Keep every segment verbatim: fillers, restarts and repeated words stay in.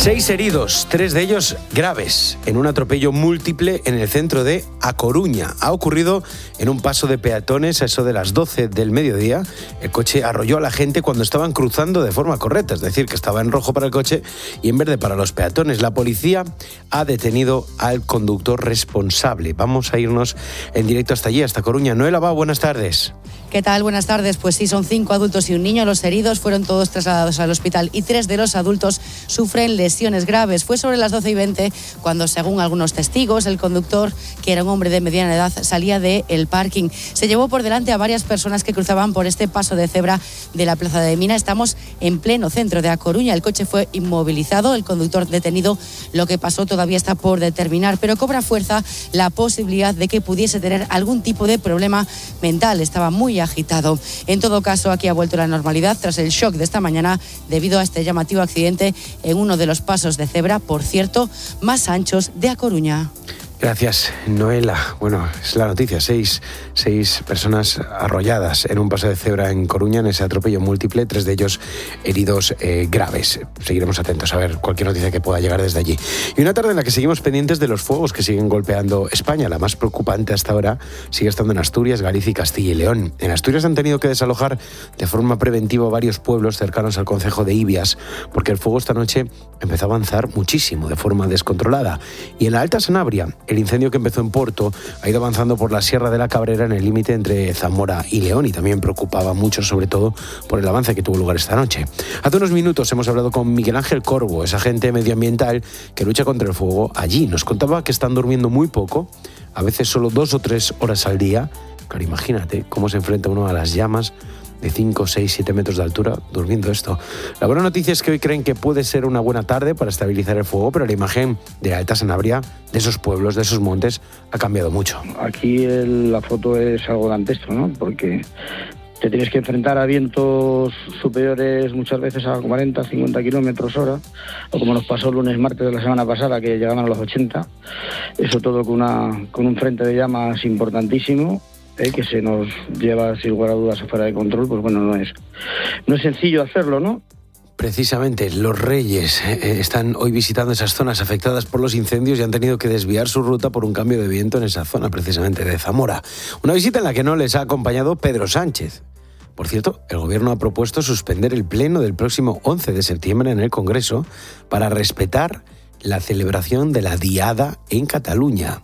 Seis heridos, tres de ellos graves, en un atropello múltiple en el centro de A Coruña. Ha ocurrido en un paso de peatones a eso de las doce del mediodía. El coche arrolló a la gente cuando estaban cruzando de forma correcta, es decir, que estaba en rojo para el coche y en verde para los peatones. La policía ha detenido al conductor responsable. Vamos a irnos en directo hasta allí, hasta Coruña. Noel Abao, buenas tardes. ¿Qué tal? Buenas tardes. Pues sí, son cinco adultos y un niño. Los heridos fueron todos trasladados al hospital y tres de los adultos sufren lesiones graves. Fue sobre las doce y veinte cuando, según algunos testigos, el conductor, que era un hombre de mediana edad, salía del parking. Se llevó por delante a varias personas que cruzaban por este paso de cebra de la Plaza de Mina. Estamos en pleno centro de A Coruña. El coche fue inmovilizado, el conductor detenido. Lo que pasó todavía está por determinar, pero cobra fuerza la posibilidad de que pudiese tener algún tipo de problema mental. Estaba muy agitado. En todo caso, aquí ha vuelto la normalidad tras el shock de esta mañana debido a este llamativo accidente en uno de los pasos de cebra, por cierto, más anchos de A Coruña. Gracias, Noela. Bueno, es la noticia. Seis, seis personas arrolladas en un paso de cebra en Coruña, en ese atropello múltiple, tres de ellos heridos eh, graves. Seguiremos atentos a ver cualquier noticia que pueda llegar desde allí. Y una tarde en la que seguimos pendientes de los fuegos que siguen golpeando España. La más preocupante hasta ahora sigue estando en Asturias, Galicia y Castilla y León. En Asturias han tenido que desalojar de forma preventiva varios pueblos cercanos al concejo de Ibias, porque el fuego esta noche empezó a avanzar muchísimo, de forma descontrolada. Y en la Alta Sanabria, el incendio que empezó en Porto ha ido avanzando por la Sierra de la Cabrera en el límite entre Zamora y León y también preocupaba mucho, sobre todo por el avance que tuvo lugar esta noche. Hace unos minutos hemos hablado con Miguel Ángel Corvo, es agente medioambiental que lucha contra el fuego allí. Nos contaba que están durmiendo muy poco, a veces solo dos o tres horas al día. Claro, imagínate cómo se enfrenta uno a las llamas de cinco, seis, siete metros de altura durmiendo esto. La buena noticia es que hoy creen que puede ser una buena tarde para estabilizar el fuego, pero la imagen de la Alta Sanabria, de esos pueblos, de esos montes, ha cambiado mucho. Aquí el, la foto es algo dantesco, ¿no? Porque te tienes que enfrentar a vientos superiores muchas veces a cuarenta, cincuenta kilómetros hora, o como nos pasó el lunes, martes de la semana pasada, que llegaban a los ochenta. Eso todo con, una, con un frente de llamas importantísimo. Eh, que se nos lleva sin lugar a dudas fuera de control, pues bueno, no es, no es sencillo hacerlo, ¿no? Precisamente, los Reyes eh, están hoy visitando esas zonas afectadas por los incendios y han tenido que desviar su ruta por un cambio de viento en esa zona, precisamente de Zamora. Una visita en la que no les ha acompañado Pedro Sánchez. Por cierto, el Gobierno ha propuesto suspender el pleno del próximo once de septiembre en el Congreso para respetar la celebración de la Diada en Cataluña.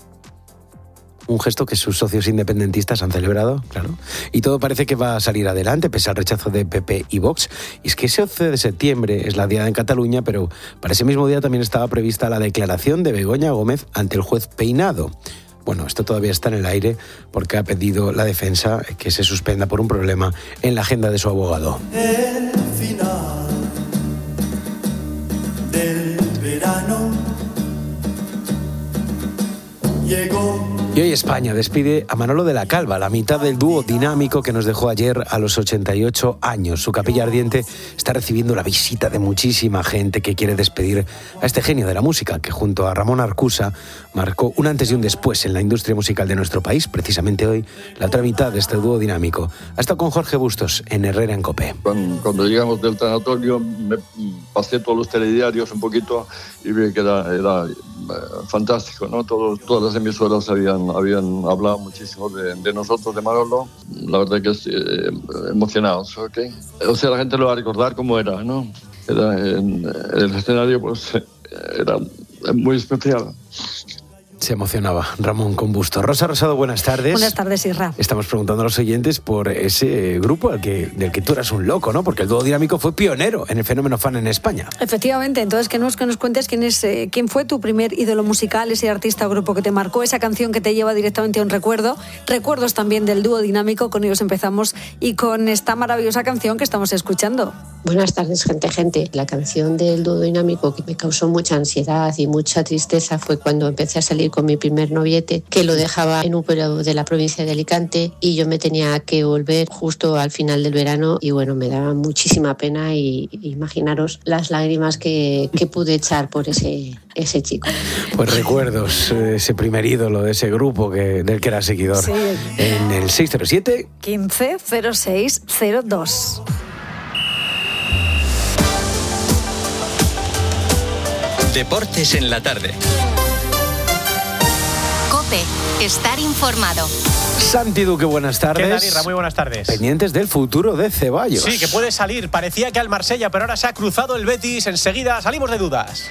Un gesto que sus socios independentistas han celebrado, claro. Y todo parece que va a salir adelante, pese al rechazo de P P y Vox. Y es que ese once de septiembre es la Diada en Cataluña, pero para ese mismo día también estaba prevista la declaración de Begoña Gómez ante el juez Peinado. Bueno, esto todavía está en el aire porque ha pedido la defensa que se suspenda por un problema en la agenda de su abogado. El final del verano llegó. Y hoy España despide a Manolo de la Calva, la mitad del dúo dinámico que nos dejó ayer a los ochenta y ocho años. Su capilla ardiente está recibiendo la visita de muchísima gente que quiere despedir a este genio de la música, que junto a Ramón Arcusa marcó un antes y un después en la industria musical de nuestro país. Precisamente hoy, la otra mitad de este dúo dinámico ha estado con Jorge Bustos en Herrera en COPE. Cuando, cuando llegamos del tanatorio, me pasé todos los telediarios un poquito y vi que era, era fantástico, ¿no? Todos, todas las emisoras habían, habían hablado muchísimo de, de nosotros, de Manolo. La verdad que es eh, emocionados, ¿ok? O sea, la gente lo va a recordar como era, ¿no? Era en, en el escenario, pues, era muy especial. Se emocionaba Ramón con Busto. Rosa Rosado, buenas tardes. Buenas tardes, Isra. Estamos preguntando a los oyentes por ese grupo al que, del que tú eras un loco, ¿no? Porque el dúo dinámico fue pionero en el fenómeno fan en España. Efectivamente, entonces que nos, que nos cuentes quién es, eh, quién fue tu primer ídolo musical, ese artista o grupo que te marcó, esa canción que te lleva directamente a un recuerdo, recuerdos también del dúo dinámico. Con ellos empezamos y con esta maravillosa canción que estamos escuchando. Buenas tardes, gente, gente. La canción del dúo dinámico que me causó mucha ansiedad y mucha tristeza fue cuando empecé a salir con mi primer noviete, que lo dejaba en un pueblo de la provincia de Alicante y yo me tenía que volver justo al final del verano y bueno, me daba muchísima pena y imaginaros las lágrimas que, que pude echar por ese, ese chico. Pues recuerdos, ese primer ídolo de ese grupo que, del que era seguidor. Sí. En el seis cero siete quince cero seis cero dos. Deportes en la tarde. COPE. Estar informado. Santi Duque, buenas tardes. ¿Qué tal, Irra? Muy buenas tardes. Pendientes del futuro de Ceballos. Sí, que puede salir. Parecía que al Marsella, pero ahora se ha cruzado el Betis. Enseguida salimos de dudas.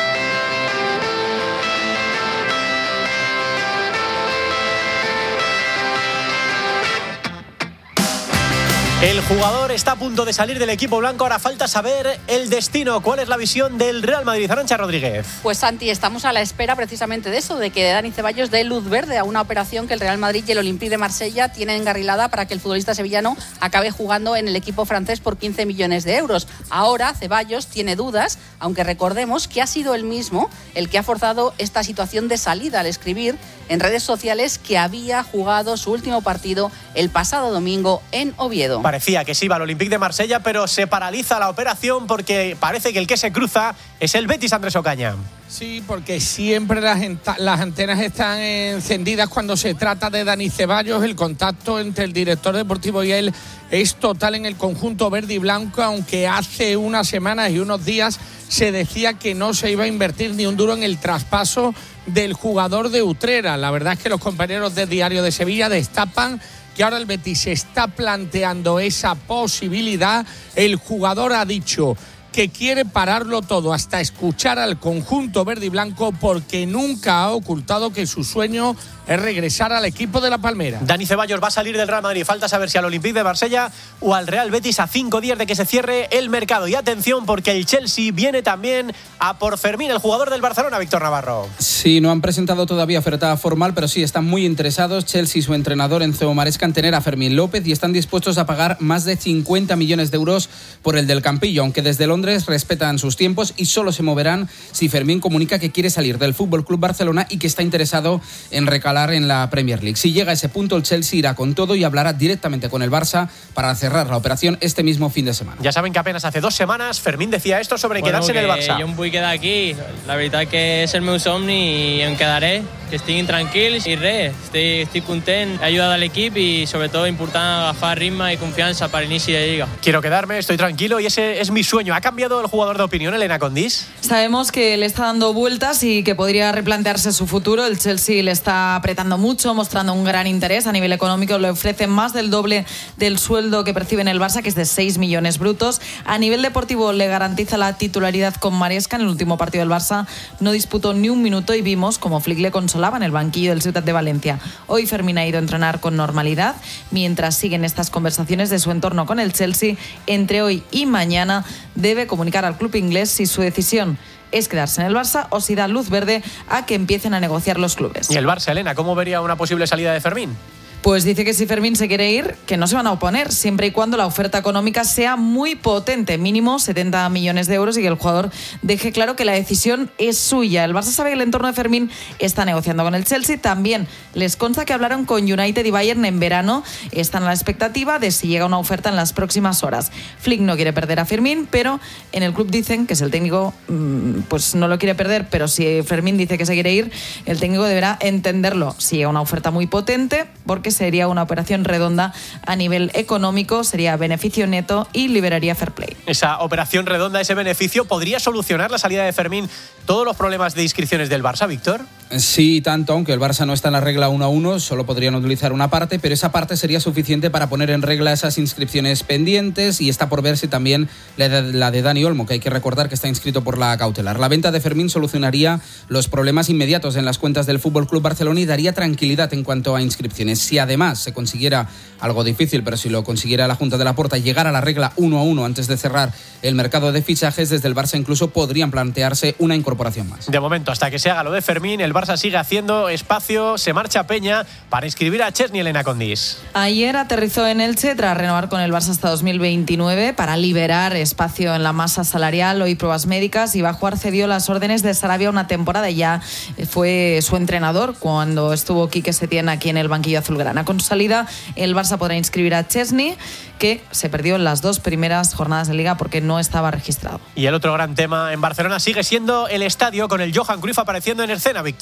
El jugador está a punto de salir del equipo blanco. Ahora falta saber el destino. ¿Cuál es la visión del Real Madrid? Arantxa Rodríguez. Pues Santi, estamos a la espera precisamente de eso, de que Dani Ceballos dé luz verde a una operación que el Real Madrid y el Olympique de Marsella tienen engarrilada para que el futbolista sevillano acabe jugando en el equipo francés por quince millones de euros. Ahora Ceballos tiene dudas, aunque recordemos que ha sido él mismo el que ha forzado esta situación de salida al escribir en redes sociales que había jugado su último partido el pasado domingo en Oviedo. Parecía que se iba al Olympique de Marsella, pero se paraliza la operación porque parece que el que se cruza es el Betis, Andrés Ocaña. Sí, porque siempre las, las antenas están encendidas cuando se trata de Dani Ceballos. El contacto entre el director deportivo y él es total en el conjunto verde y blanco, aunque hace unas semanas y unos días se decía que no se iba a invertir ni un duro en el traspaso del jugador de Utrera. La verdad es que los compañeros de Diario de Sevilla destapan que ahora el Betis se está planteando esa posibilidad. El jugador ha dicho que quiere pararlo todo hasta escuchar al conjunto verde y blanco, porque nunca ha ocultado que su sueño es regresar al equipo de La Palmera. Dani Ceballos va a salir del Real Madrid. Falta saber si al Olympique de Marsella o al Real Betis a cinco días de que se cierre el mercado. Y atención, porque el Chelsea viene también a por Fermín, el jugador del Barcelona, Víctor Navarro. Sí, no han presentado todavía oferta formal, pero sí están muy interesados Chelsea y su entrenador Enzo Maresca en tener a Fermín López, y están dispuestos a pagar más de cincuenta millones de euros por el del Campillo, aunque desde Londres respetan sus tiempos y solo se moverán si Fermín comunica que quiere salir del F C Barcelona y que está interesado en recalar en la Premier League. Si llega a ese punto, el Chelsea irá con todo y hablará directamente con el Barça para cerrar la operación este mismo fin de semana. Ya saben que apenas hace dos semanas Fermín decía esto sobre bueno, quedarse que en el Barça. Jo em vull quedar aquí. La veritat que és el meu somni i em quedaré. Que estiguin tranquils i res, estic, estic content, he ajudat a l'equip i sobretot important agafar ritme y confianza para el inicio de Liga. Quiero quedarme, estoy tranquilo y ese es mi sueño. ¿Ha cambiado el jugador de opinión, Elena Condís? Sabemos que le está dando vueltas y que podría replantearse su futuro. El Chelsea le está apretando mucho, mostrando un gran interés. A nivel económico le ofrece más del doble del sueldo que percibe en el Barça, que es de seis millones brutos. A nivel deportivo le garantiza la titularidad con Maresca. En el último partido del Barça no disputó ni un minuto y vimos como Flick le consolaba en el banquillo del Ciutat de Valencia. Hoy Fermín ha ido a entrenar con normalidad, mientras siguen estas conversaciones de su entorno con el Chelsea. Entre hoy y mañana debe comunicar al club inglés si su decisión es quedarse en el Barça o si da luz verde a que empiecen a negociar los clubes. ¿Y el Barça, Elena, cómo vería una posible salida de Fermín? Pues dice que si Fermín se quiere ir, que no se van a oponer, siempre y cuando la oferta económica sea muy potente, mínimo setenta millones de euros, y que el jugador deje claro que la decisión es suya. El Barça sabe que el entorno de Fermín está negociando con el Chelsea. También les consta que hablaron con United y Bayern en verano. Están a la expectativa de si llega una oferta en las próximas horas. Flick no quiere perder a Fermín, pero en el club dicen que si el técnico pues no lo quiere perder, pero si Fermín dice que se quiere ir, el técnico deberá entenderlo. Si llega una oferta muy potente, porque sería una operación redonda a nivel económico, sería beneficio neto y liberaría fair play. Esa operación redonda, ese beneficio, ¿podría solucionar la salida de Fermín todos los problemas de inscripciones del Barça, Víctor? Sí, tanto, aunque el Barça no está en la regla uno a uno, solo podrían utilizar una parte, pero esa parte sería suficiente para poner en regla esas inscripciones pendientes, y está por verse también la de, la de Dani Olmo, que hay que recordar que está inscrito por la cautelar. La venta de Fermín solucionaría los problemas inmediatos en las cuentas del F C Barcelona y daría tranquilidad en cuanto a inscripciones. Si además se consiguiera algo difícil, pero si lo consiguiera la Junta de Laporta, llegar a la regla uno a uno antes de cerrar el mercado de fichajes, desde el Barça incluso podrían plantearse una incorporación más. De momento, hasta que se haga lo de Fermín, el Barça sigue haciendo espacio. Se marcha Peña para inscribir a Chesney, Elena Condís. Ayer aterrizó en Elche tras renovar con el Barça hasta dos mil veintinueve para liberar espacio en la masa salarial. Hoy pruebas médicas, y Bajuar cedió las órdenes de Sarabia una temporada. Ya fue su entrenador cuando estuvo Quique Setién aquí en el banquillo azulgrana. Con salida, el Barça podrá inscribir a Chesney, que se perdió en las dos primeras jornadas de Liga porque no estaba registrado. Y el otro gran tema en Barcelona sigue siendo el estadio, con el Johan Cruyff apareciendo en escena, Víctor.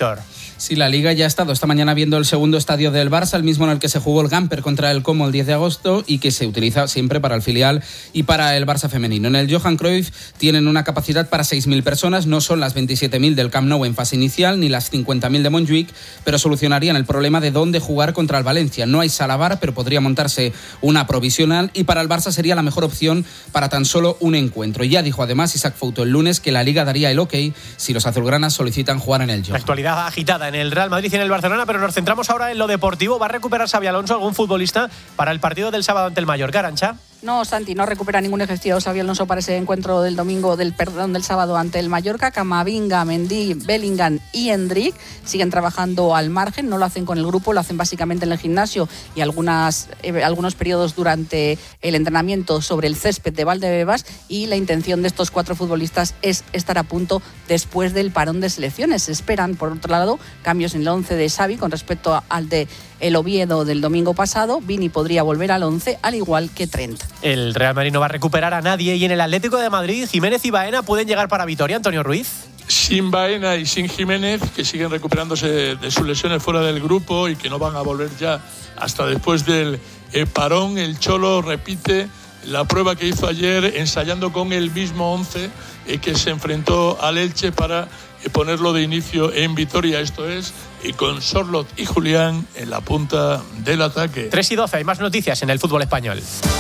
Víctor. Sí, la Liga ya ha estado esta mañana viendo el segundo estadio del Barça, el mismo en el que se jugó el Gamper contra el Como el diez de agosto y que se utiliza siempre para el filial y para el Barça femenino. En el Johan Cruyff tienen una capacidad para seis mil personas, no son las veintisiete mil del Camp Nou en fase inicial ni las cincuenta mil de Montjuic, pero solucionarían el problema de dónde jugar contra el Valencia. No hay sala V A R, pero podría montarse una provisional y para el Barça sería la mejor opción para tan solo un encuentro. Ya dijo además Isaac Fouto el lunes que la Liga daría el ok si los azulgranas solicitan jugar en el Johan. La actualidad agitada en el Real Madrid y en el Barcelona, pero nos centramos ahora en lo deportivo. ¿Va a recuperar Xabi Alonso algún futbolista para el partido del sábado ante el Mallorca, Arantxa? No, Santi, no recupera ningún efectivo Xabi Alonso para ese encuentro del domingo, del perdón, del sábado ante el Mallorca. Camavinga, Mendy, Bellingham y Endrick siguen trabajando al margen, no lo hacen con el grupo, lo hacen básicamente en el gimnasio y algunas, eh, algunos periodos durante el entrenamiento sobre el césped de Valdebebas, y la intención de estos cuatro futbolistas es estar a punto después del parón de selecciones. Se esperan, por otro lado, cambios en el once de Xavi con respecto al de el Oviedo del domingo pasado. Vini podría volver al once, al igual que Trent. El Real Madrid no va a recuperar a nadie y en el Atlético de Madrid Jiménez y Baena pueden llegar para Vitoria. Antonio Ruiz. Sin Baena y sin Jiménez, que siguen recuperándose de sus lesiones fuera del grupo y que no van a volver ya hasta después del eh, parón. El Cholo repite la prueba que hizo ayer ensayando con el mismo once eh, que se enfrentó al Elche para eh, ponerlo de inicio en Vitoria. Esto es, y con Sorloth y Julián en la punta del ataque. tres y doce, hay más noticias en el fútbol español.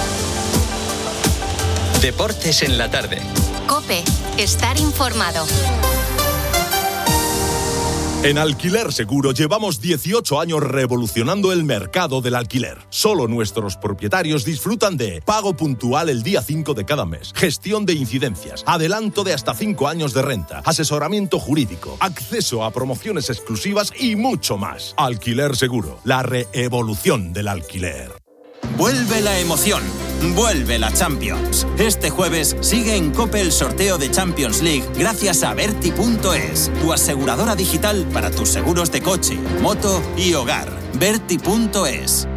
Deportes en la tarde. COPE, estar informado. En Alquiler Seguro llevamos dieciocho años revolucionando el mercado del alquiler. Solo nuestros propietarios disfrutan de pago puntual el día cinco de cada mes, gestión de incidencias, adelanto de hasta cinco años de renta, asesoramiento jurídico, acceso a promociones exclusivas y mucho más. Alquiler Seguro, la reevolución del alquiler. Vuelve la emoción, vuelve la Champions. Este jueves sigue en COPE el sorteo de Champions League gracias a Berti punto es, tu aseguradora digital para tus seguros de coche, moto y hogar. Berti punto es.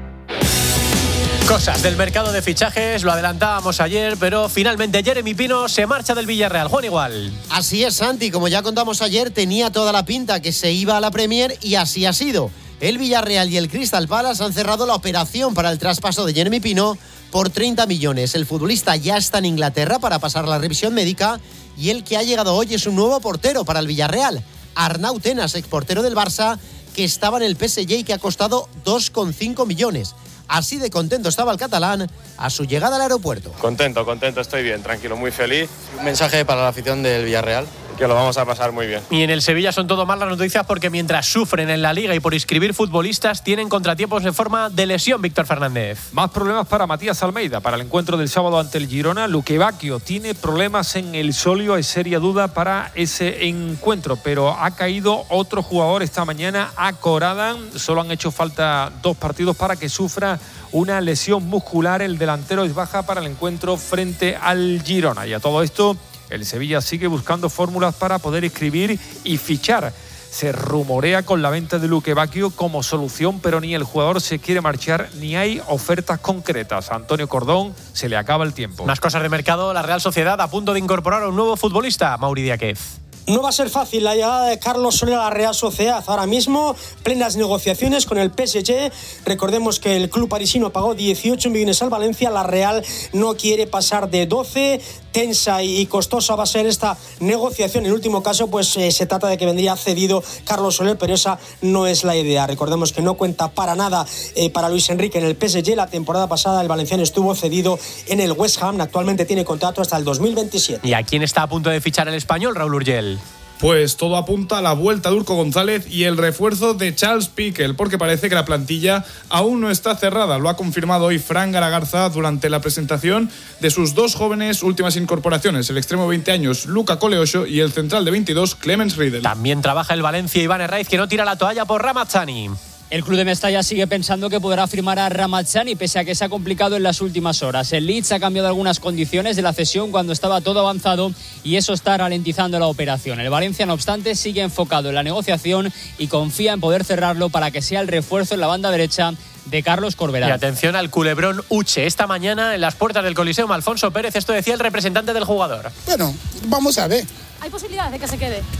Cosas del mercado de fichajes, lo adelantábamos ayer, pero finalmente Jeremy Pino se marcha del Villarreal. Juan Igual. Así es, Santi, como ya contamos ayer, tenía toda la pinta que se iba a la Premier y así ha sido. El Villarreal y el Crystal Palace han cerrado la operación para el traspaso de Jeremy Pino por treinta millones. El futbolista ya está en Inglaterra para pasar la revisión médica y el que ha llegado hoy es un nuevo portero para el Villarreal, Arnau Tenas, exportero del Barça, que estaba en el P S G y que ha costado dos coma cinco millones. Así de contento estaba el catalán a su llegada al aeropuerto. Contento, contento, estoy bien, tranquilo, muy feliz. Un mensaje para la afición del Villarreal, que lo vamos a pasar muy bien. Y en el Sevilla son todo malas noticias porque mientras sufren en la Liga y por inscribir futbolistas, tienen contratiempos en forma de lesión. Víctor Fernández. Más problemas para Matías Almeida. Para el encuentro del sábado ante el Girona, Luque Bacchio tiene problemas en el solio. Hay seria duda para ese encuentro, pero ha caído otro jugador esta mañana, Akoradan. Solo han hecho falta dos partidos para que sufra una lesión muscular. El delantero es baja para el encuentro frente al Girona. Y a todo esto, el Sevilla sigue buscando fórmulas para poder inscribir y fichar. Se rumorea con la venta de Luque Bacchio como solución, pero ni el jugador se quiere marchar ni hay ofertas concretas. A Antonio Cordón se le acaba el tiempo. Más cosas de mercado. La Real Sociedad a punto de incorporar a un nuevo futbolista, Mauri Diáquez. No va a ser fácil la llegada de Carlos Soler a la Real Sociedad. Ahora mismo, plenas negociaciones con el P S G. Recordemos que el club parisino pagó dieciocho millones al Valencia. La Real no quiere pasar de doce. Tensa y costosa va a ser esta negociación. En el último caso, pues eh, se trata de que vendría cedido Carlos Soler, pero esa no es la idea. Recordemos que no cuenta para nada eh, para Luis Enrique en el P S G. La temporada pasada el valenciano estuvo cedido en el West Ham. Actualmente tiene contrato hasta el dos mil veintisiete. ¿Y a quién está a punto de fichar el español, Raúl Urgel? Pues todo apunta a la vuelta de Urco González y el refuerzo de Charles Piquel, porque parece que la plantilla aún no está cerrada. Lo ha confirmado hoy Fran Garagarza durante la presentación de sus dos jóvenes últimas incorporaciones, el extremo de veinte años Luca Coleocho y el central de veintidós Clemens Riedel. También trabaja el Valencia Iván Herraiz, que no tira la toalla por Ramazzani. El club de Mestalla sigue pensando que podrá firmar a Ramazzani, pese a que se ha complicado en las últimas horas. El Leeds ha cambiado algunas condiciones de la cesión cuando estaba todo avanzado y eso está ralentizando la operación. El Valencia, no obstante, sigue enfocado en la negociación y confía en poder cerrarlo para que sea el refuerzo en la banda derecha de Carlos Corberán. Y atención al culebrón Uche. Esta mañana en las puertas del Coliseum, Alfonso Pérez, esto decía el representante del jugador. Bueno, vamos a ver. ¿Hay posibilidad de que se quede?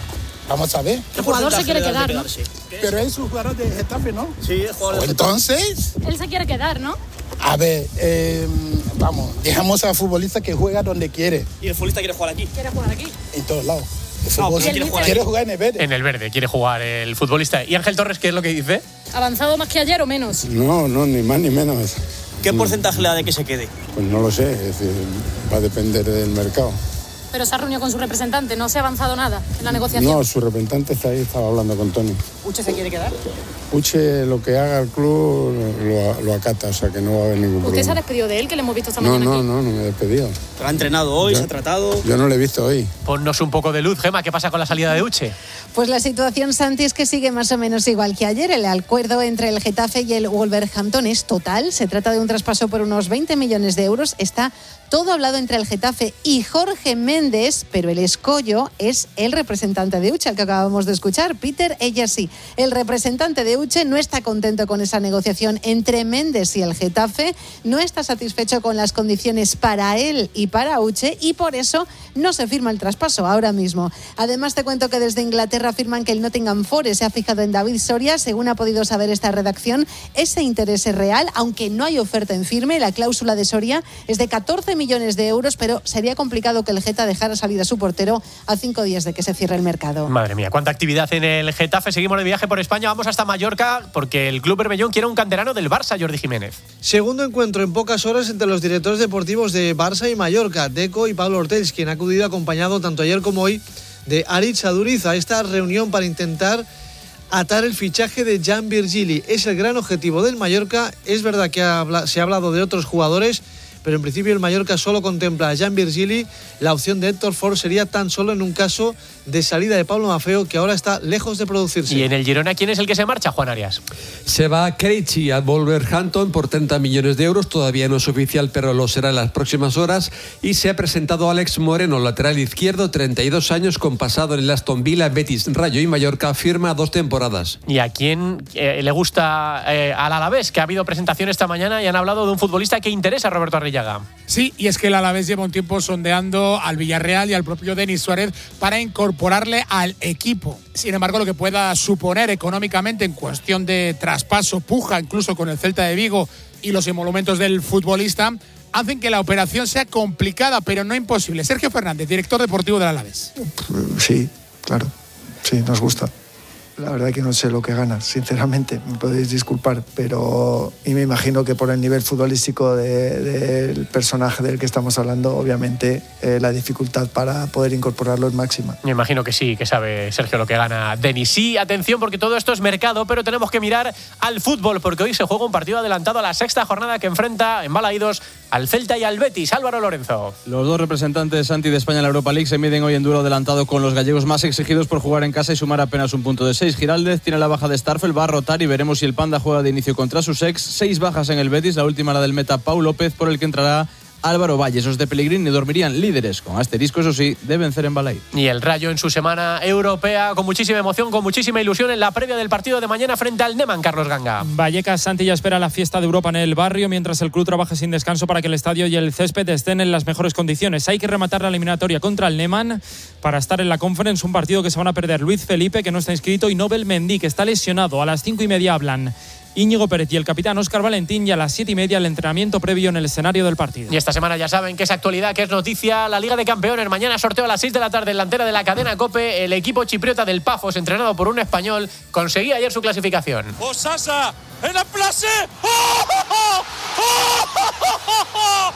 Vamos a ver. El jugador se quiere quedar, ¿no? Pero es un jugador de Getafe, ¿no? Sí, es jugador de Entonces... Él se quiere quedar, ¿no? A ver, eh, vamos, dejamos al futbolista que juega donde quiere. ¿Y el futbolista quiere jugar aquí? Quiere jugar aquí. En todos lados. El No, futbolista quiere jugar quiere aquí. jugar en el verde. En el verde quiere jugar el futbolista. ¿Y Ángel Torres qué es lo que dice? ¿Avanzado más que ayer o menos? No, no, ni más ni menos. ¿Qué porcentaje le da de que se quede? Pues no lo sé, es decir, va a depender del mercado. Pero se ha reunido con su representante, no se ha avanzado nada en la negociación. No, su representante está ahí, estaba hablando con Tony. ¿Uche se quiere quedar? Uche, lo que haga el club lo, lo acata, o sea que no va a haber ningún ¿Usted problema. se ha despedido de él, que le hemos visto esta No, mañana no, aquí? no, no me he despedido. ¿Lo ha entrenado hoy? Yo- ¿Se ha tratado? Yo no lo he visto hoy. Ponnos un poco de luz, Gema. ¿Qué pasa con la salida de Uche? Pues la situación, Santi, es que sigue más o menos igual que ayer. El acuerdo entre el Getafe y el Wolverhampton es total. Se trata de un traspaso por unos veinte millones de euros. Está todo hablado entre el Getafe y Jorge Méndez, pero el escollo es el representante de Uche, al que acabamos de escuchar, Peter Eyasi. El representante de Uche no está contento con esa negociación entre Méndez y el Getafe, no está satisfecho con las condiciones para él y para Uche y por eso no se firma el traspaso ahora mismo. Además, te cuento que desde Inglaterra afirman que el Nottingham Forest se ha fijado en David Soria. Según ha podido saber esta redacción, ese interés es real, aunque no hay oferta en firme. La cláusula de Soria es de catorce millones de euros, pero sería complicado que el Geta dejara salir a su portero a cinco días de que se cierre el mercado. Madre mía, cuánta actividad en el Getafe. Seguimos de viaje por España, vamos hasta Mallorca, porque el Club Bermellón quiere un canterano del Barça, Jordi Jiménez. Segundo encuentro en pocas horas entre los directores deportivos de Barça y Mallorca, Deco y Pablo Ortells, quien ha acudido acompañado tanto ayer como hoy de Aritz Aduriz a esta reunión para intentar atar el fichaje de Jan Virgili. Es el gran objetivo del Mallorca. Es verdad que habla, se ha hablado de otros jugadores, pero en principio el Mallorca solo contempla a Jan Virgili. La opción de Héctor Ford sería tan solo en un caso de salida de Pablo Maffeo, que ahora está lejos de producirse. ¿Y en el Girona quién es el que se marcha, Juan Arias? Se va Krejci a Wolverhampton por treinta millones de euros, todavía no es oficial, pero lo será en las próximas horas. Y se ha presentado Alex Moreno, lateral izquierdo, treinta y dos años, con pasado en el Aston Villa, Betis, Rayo y Mallorca, firma dos temporadas. ¿Y a quién eh, le gusta eh, al Alavés? Que ha habido presentación esta mañana y han hablado de un futbolista que interesa a Roberto Arrillaga. Sí, y es que el Alavés lleva un tiempo sondeando al Villarreal y al propio Denis Suárez para incorporarle al equipo. Sin embargo, lo que pueda suponer económicamente en cuestión de traspaso, puja incluso con el Celta de Vigo y los emolumentos del futbolista, hacen que la operación sea complicada, pero no imposible. Sergio Fernández, director deportivo del Alavés. Sí, claro, sí, nos gusta. La verdad que no sé lo que gana, sinceramente, me podéis disculpar, pero y me imagino que por el nivel futbolístico de, del personaje del que estamos hablando, obviamente eh, la dificultad para poder incorporarlo es máxima. Me imagino que sí, que sabe Sergio lo que gana Denis. Sí, atención, porque todo esto es mercado, pero tenemos que mirar al fútbol, porque hoy se juega un partido adelantado a la sexta jornada que enfrenta en Balaídos al Celta y al Betis. Álvaro Lorenzo. Los dos representantes anti de España en la Europa League se miden hoy en duelo adelantado con los gallegos más exigidos por jugar en casa y sumar apenas un punto de seis. Giraldez tiene la baja de Starfel, va a rotar y veremos si el Panda juega de inicio contra sus ex. Seis bajas en el Betis, la última la del meta Pau López, por el que entrará Álvaro Valle. Esos de Pellegrini dormirían líderes con asterisco, eso sí, de vencer en Balaídos. Y el Rayo en su semana europea, con muchísima emoción, con muchísima ilusión en la previa del partido de mañana frente al Neman, Carlos Ganga. Vallecas Santi ya espera la fiesta de Europa en el barrio, mientras el club trabaja sin descanso para que el estadio y el césped estén en las mejores condiciones. Hay que rematar la eliminatoria contra el Neman para estar en la Conference, un partido que se van a perder Luis Felipe, que no está inscrito, y Nobel Mendy, que está lesionado. A las cinco y media hablan Íñigo Pérez y el capitán Óscar Valentín, y a las siete y media el entrenamiento previo en el escenario del partido. Y esta semana ya saben que es actualidad, que es noticia, la Liga de Campeones. Mañana sorteo a las seis de la tarde en la antena de la cadena COPE. El equipo chipriota del Pafos, entrenado por un español, conseguía ayer su clasificación. Osasa en la place. ¡Oh, oh, oh! ¡Oh, oh, oh, oh!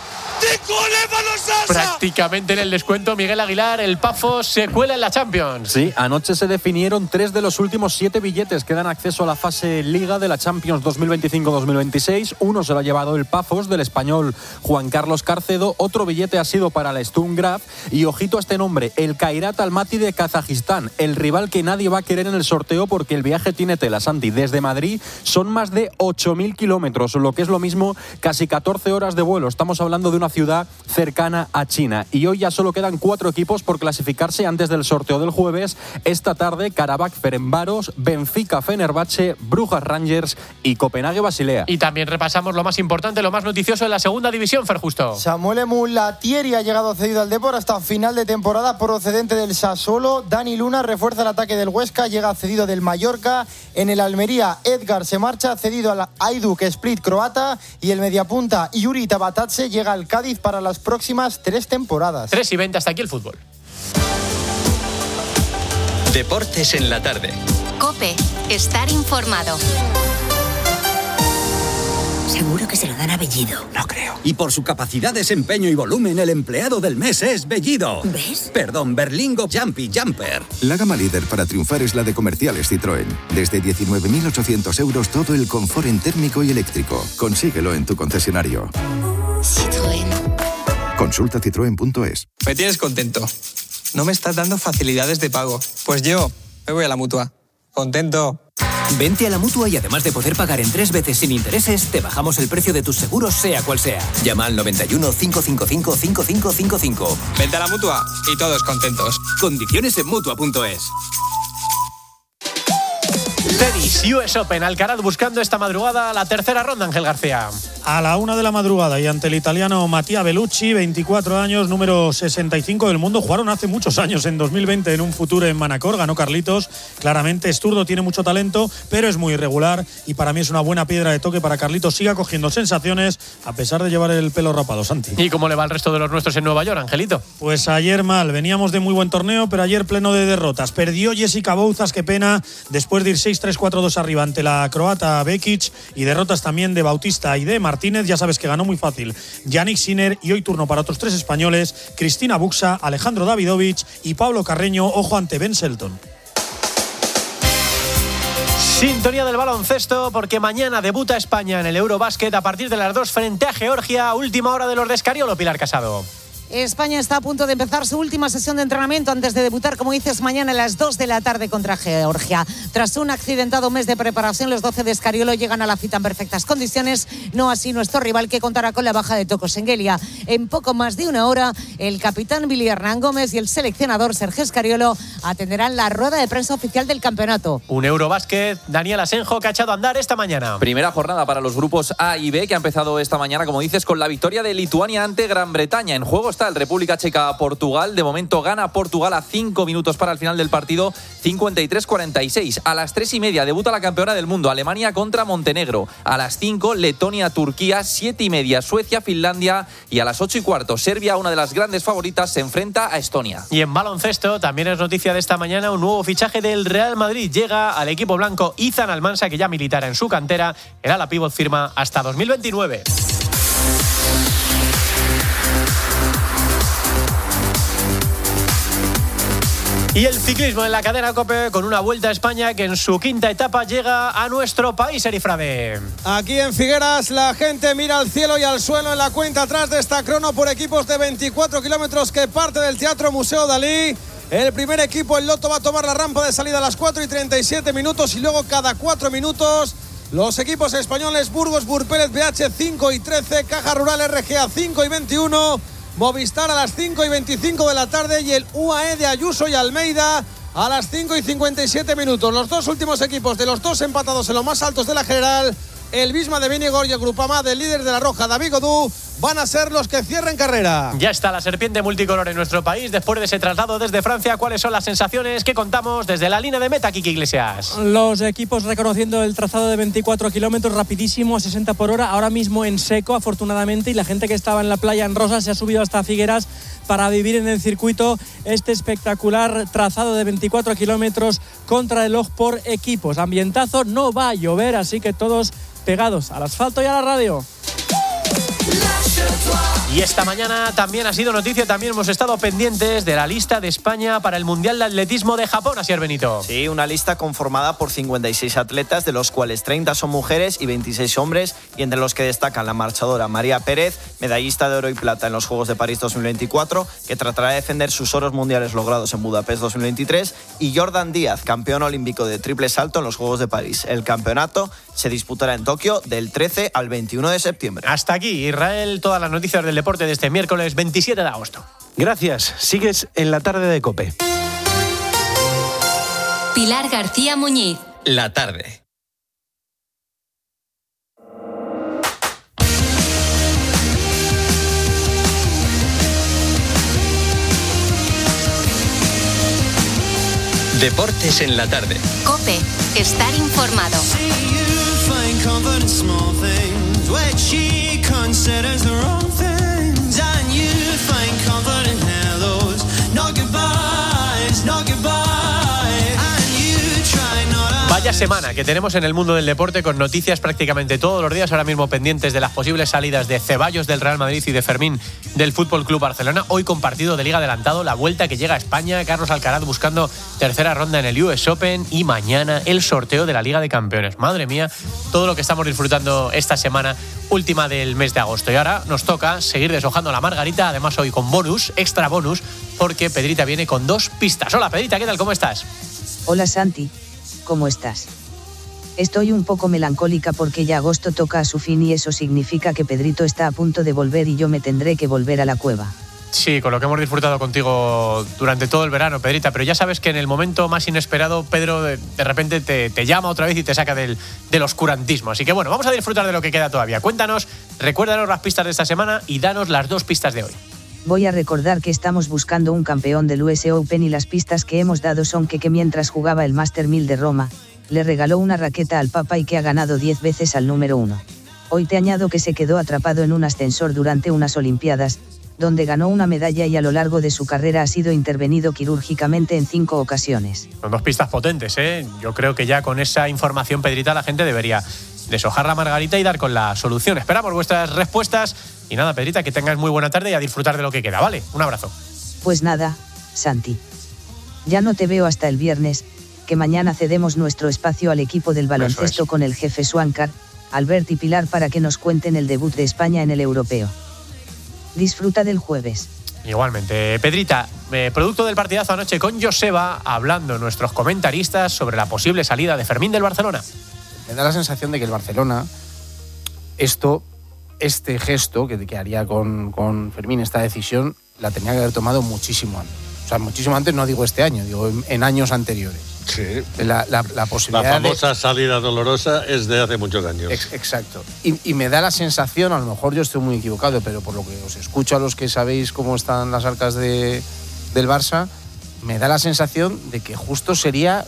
Prácticamente en el descuento, Miguel Aguilar, el Pafos se cuela en la Champions. Sí, anoche se definieron tres de los últimos siete billetes que dan acceso a la fase Liga de la Champions dos mil veinticinco dos mil veintiséis. Uno se lo ha llevado el Pafos, del español Juan Carlos Carcedo. Otro billete ha sido para el Sturm Graz. Y ojito a este nombre, el Kairat Almaty de Kazajistán, el rival que nadie va a querer en el sorteo porque el viaje tiene tela, Santi. Desde Madrid son más de ocho mil kilómetros, lo que es lo mismo, casi catorce horas de vuelo. Estamos hablando de una ciudad cercana a China. y hoy ya solo quedan cuatro equipos por clasificarse antes del sorteo del jueves. Esta tarde, Karabakh Ferencváros, Benfica Fenerbahce, Brujas Rangers y Copenhague Basilea. Y también repasamos lo más importante, lo más noticioso en la segunda división, Fer Justo. Samuel Mulatieri ha llegado cedido al Depor hasta final de temporada procedente del Sassuolo. Dani Luna refuerza el ataque del Huesca, llega cedido del Mallorca. En el Almería, Edgar se marcha cedido al Hajduk Split croata y el mediapunta Yuri Tabatatse llega al Cádiz para las próximas tres temporadas. Tres y veinte, hasta aquí el fútbol. Deportes en la tarde. COPE, estar informado. Seguro que se lo dan a Bellido. No creo. Y por su capacidad, desempeño y volumen, el empleado del mes es Bellido. ¿Ves? Perdón, Berlingo Jumpy Jumper. La gama líder para triunfar es la de comerciales Citroën. Desde diecinueve mil ochocientos euros todo el confort en térmico y eléctrico. Consíguelo en tu concesionario. Citroën. Consulta citroen punto es. Me tienes contento. No me estás dando facilidades de pago. Pues yo me voy a la Mutua. Contento. Vente a la Mutua y además de poder pagar en tres veces sin intereses, te bajamos el precio de tus seguros sea cual sea. Llama al noventa y uno, cinco cinco cinco, cinco cinco cinco cinco. Vente a la Mutua y todos contentos. Condiciones en Mutua punto es. Tenis, U S Open, Alcaraz buscando esta madrugada la tercera ronda, Ángel García. A la una de la madrugada y ante el italiano Mattia Bellucci, veinticuatro años, número sesenta y cinco del mundo. Jugaron hace muchos años, en dos mil veinte, en un Futuro en Manacor. Ganó Carlitos. Claramente es zurdo, tiene mucho talento, pero es muy irregular y para mí es una buena piedra de toque para Carlitos. Siga cogiendo sensaciones a pesar de llevar el pelo rapado, Santi. ¿Y cómo le va al resto de los nuestros en Nueva York, Angelito? Pues ayer mal. Veníamos de muy buen torneo, pero ayer pleno de derrotas. Perdió Jessica Bouzas, qué pena, después de ir seis tres cuatro dos arriba ante la croata Bekic, y derrotas también de Bautista y de Martínez. Ya sabes que ganó muy fácil Yannick Sinner, y hoy turno para otros tres españoles: Cristina Buxa, Alejandro Davidovich y Pablo Carreño. Ojo ante Ben Shelton. Sintonía del baloncesto, porque mañana debuta España en el Eurobásquet a partir de las dos frente a Georgia. Última hora de los de Escariolo, Pilar Casado. España está a punto de empezar su última sesión de entrenamiento antes de debutar, como dices, mañana a las dos de la tarde contra Georgia. Tras un accidentado mes de preparación, los doce de Escariolo llegan a la cita en perfectas condiciones, no así nuestro rival, que contará con la baja de Toko Sengelia. En poco más de una hora, el capitán Billy Hernán Gómez y el seleccionador Sergio Escariolo atenderán la rueda de prensa oficial del campeonato. Un Eurobásquet, Daniel Asenjo, que ha echado a andar esta mañana. Primera jornada para los grupos A y B, que ha empezado esta mañana, como dices, con la victoria de Lituania ante Gran Bretaña. En juego está el República Checa-Portugal. De momento gana Portugal a cinco minutos para el final del partido, cincuenta y tres cuarenta y seis. A las tres y media debuta la campeona del mundo, Alemania contra Montenegro. A las cinco, Letonia-Turquía. Siete y media, Suecia-Finlandia. Y a las ocho y cuarto, Serbia, una de las grandes favoritas, se enfrenta a Estonia. Y en baloncesto, también es noticia de esta mañana, un nuevo fichaje del Real Madrid. Llega al equipo blanco Izan Almansa, que ya militará en su cantera. El ala pívot firma hasta dos mil veintinueve. Y el ciclismo en la cadena COPE, con una Vuelta a España que en su quinta etapa llega a nuestro país, Erifrade. Aquí en Figueras la gente mira al cielo y al suelo en la cuenta atrás de esta crono por equipos de veinticuatro kilómetros que parte del Teatro Museo Dalí. El primer equipo, el Lotto, va a tomar la rampa de salida a las cuatro y treinta y siete minutos, y luego cada cuatro minutos los equipos españoles: Burgos, Burpérez, B H cinco y trece, Caja Rural R G A cinco y veintiuno, Movistar a las cinco y veinticinco de la tarde y el U A E de Ayuso y Almeida a las cinco y cincuenta y siete minutos. Los dos últimos equipos de los dos empatados en los más altos de la general, el Bisma de Benigor y el Grupama del líder de la Roja, David Godú, van a ser los que cierren carrera. Ya está la serpiente multicolor en nuestro país después de ese traslado desde Francia. ¿Cuáles son las sensaciones que contamos desde la línea de meta, Kiki Iglesias? Los equipos reconociendo el trazado de veinticuatro kilómetros, rapidísimo, a sesenta por hora, ahora mismo en seco, afortunadamente, y la gente que estaba en la playa en Rosa se ha subido hasta Figueras para vivir en el circuito este espectacular trazado de veinticuatro kilómetros contra reloj por equipos. Ambientazo, no va a llover, así que todos pegados al asfalto y a la radio. Y esta mañana también ha sido noticia, también hemos estado pendientes de la lista de España para el Mundial de Atletismo de Japón, Asier Benito. Sí, una lista conformada por cincuenta y seis atletas, de los cuales treinta son mujeres y veintiséis hombres, y entre los que destacan la marchadora María Pérez, medallista de oro y plata en los Juegos de París dos mil veinticuatro, que tratará de defender sus oros mundiales logrados en Budapest dos mil veintitrés, y Jordan Díaz, campeón olímpico de triple salto en los Juegos de París. El campeonato se disputará en Tokio del trece al veintiuno de septiembre. Hasta aquí, Israel, todas las noticias del deporte de este miércoles veintisiete de agosto. Gracias, sigues en la tarde de COPE. Pilar García Muñiz. La tarde. Deportes en la tarde. COPE. Estar informado. Vaya semana que tenemos en el mundo del deporte, con noticias prácticamente todos los días, ahora mismo pendientes de las posibles salidas de Ceballos del Real Madrid y de Fermín del Fútbol Club Barcelona. Hoy con partido de Liga adelantado, la vuelta que llega a España, Carlos Alcaraz buscando tercera ronda en el U S Open, y mañana el sorteo de la Liga de Campeones. Madre mía, todo lo que estamos disfrutando esta semana última del mes de agosto. Y ahora nos toca seguir deshojando la margarita, además hoy con bonus, extra bonus, porque Pedrita viene con dos pistas. Hola Pedrita, ¿qué tal? ¿Cómo estás? Hola Santi, ¿cómo estás? Estoy un poco melancólica porque ya agosto toca a su fin y eso significa que Pedrito está a punto de volver y yo me tendré que volver a la cueva. Sí, con lo que hemos disfrutado contigo durante todo el verano, Pedrita, pero ya sabes que en el momento más inesperado Pedro de, de repente te, te llama otra vez y te saca del, del oscurantismo. Así que bueno, vamos a disfrutar de lo que queda todavía. Cuéntanos, recuérdanos las pistas de esta semana y danos las dos pistas de hoy. Voy a recordar que estamos buscando un campeón del U S Open y las pistas que hemos dado son que, que mientras jugaba el Master mil de Roma, le regaló una raqueta al Papa y que ha ganado diez veces al número uno. Hoy te añado que se quedó atrapado en un ascensor durante unas Olimpiadas, donde ganó una medalla y a lo largo de su carrera ha sido intervenido quirúrgicamente en cinco ocasiones. Son dos pistas potentes, ¿eh? Yo creo que ya con esa información, Pedrita, la gente debería deshojar la margarita y dar con la solución. Esperamos vuestras respuestas. Y nada, Pedrita, que tengas muy buena tarde y a disfrutar de lo que queda, ¿vale? Un abrazo. Pues nada, Santi. Ya no te veo hasta el viernes, que mañana cedemos nuestro espacio al equipo del baloncesto con el jefe Swankar, Albert y Pilar para que nos cuenten el debut de España en el europeo. Disfruta del jueves. Igualmente. Pedrita, eh, producto del partidazo anoche con Joseba, hablando nuestros comentaristas sobre la posible salida de Fermín del Barcelona. Me da la sensación de que el Barcelona, esto, este gesto que, que haría con, con Fermín, esta decisión, la tenía que haber tomado muchísimo antes. O sea, muchísimo antes, no digo este año, digo en, en años anteriores. Sí. La, la, la posibilidad La famosa de... salida dolorosa es de hace muchos años. Ex, exacto. Y, y me da la sensación, a lo mejor yo estoy muy equivocado, pero por lo que os escucho a los que sabéis cómo están las arcas de, del Barça, me da la sensación de que justo sería,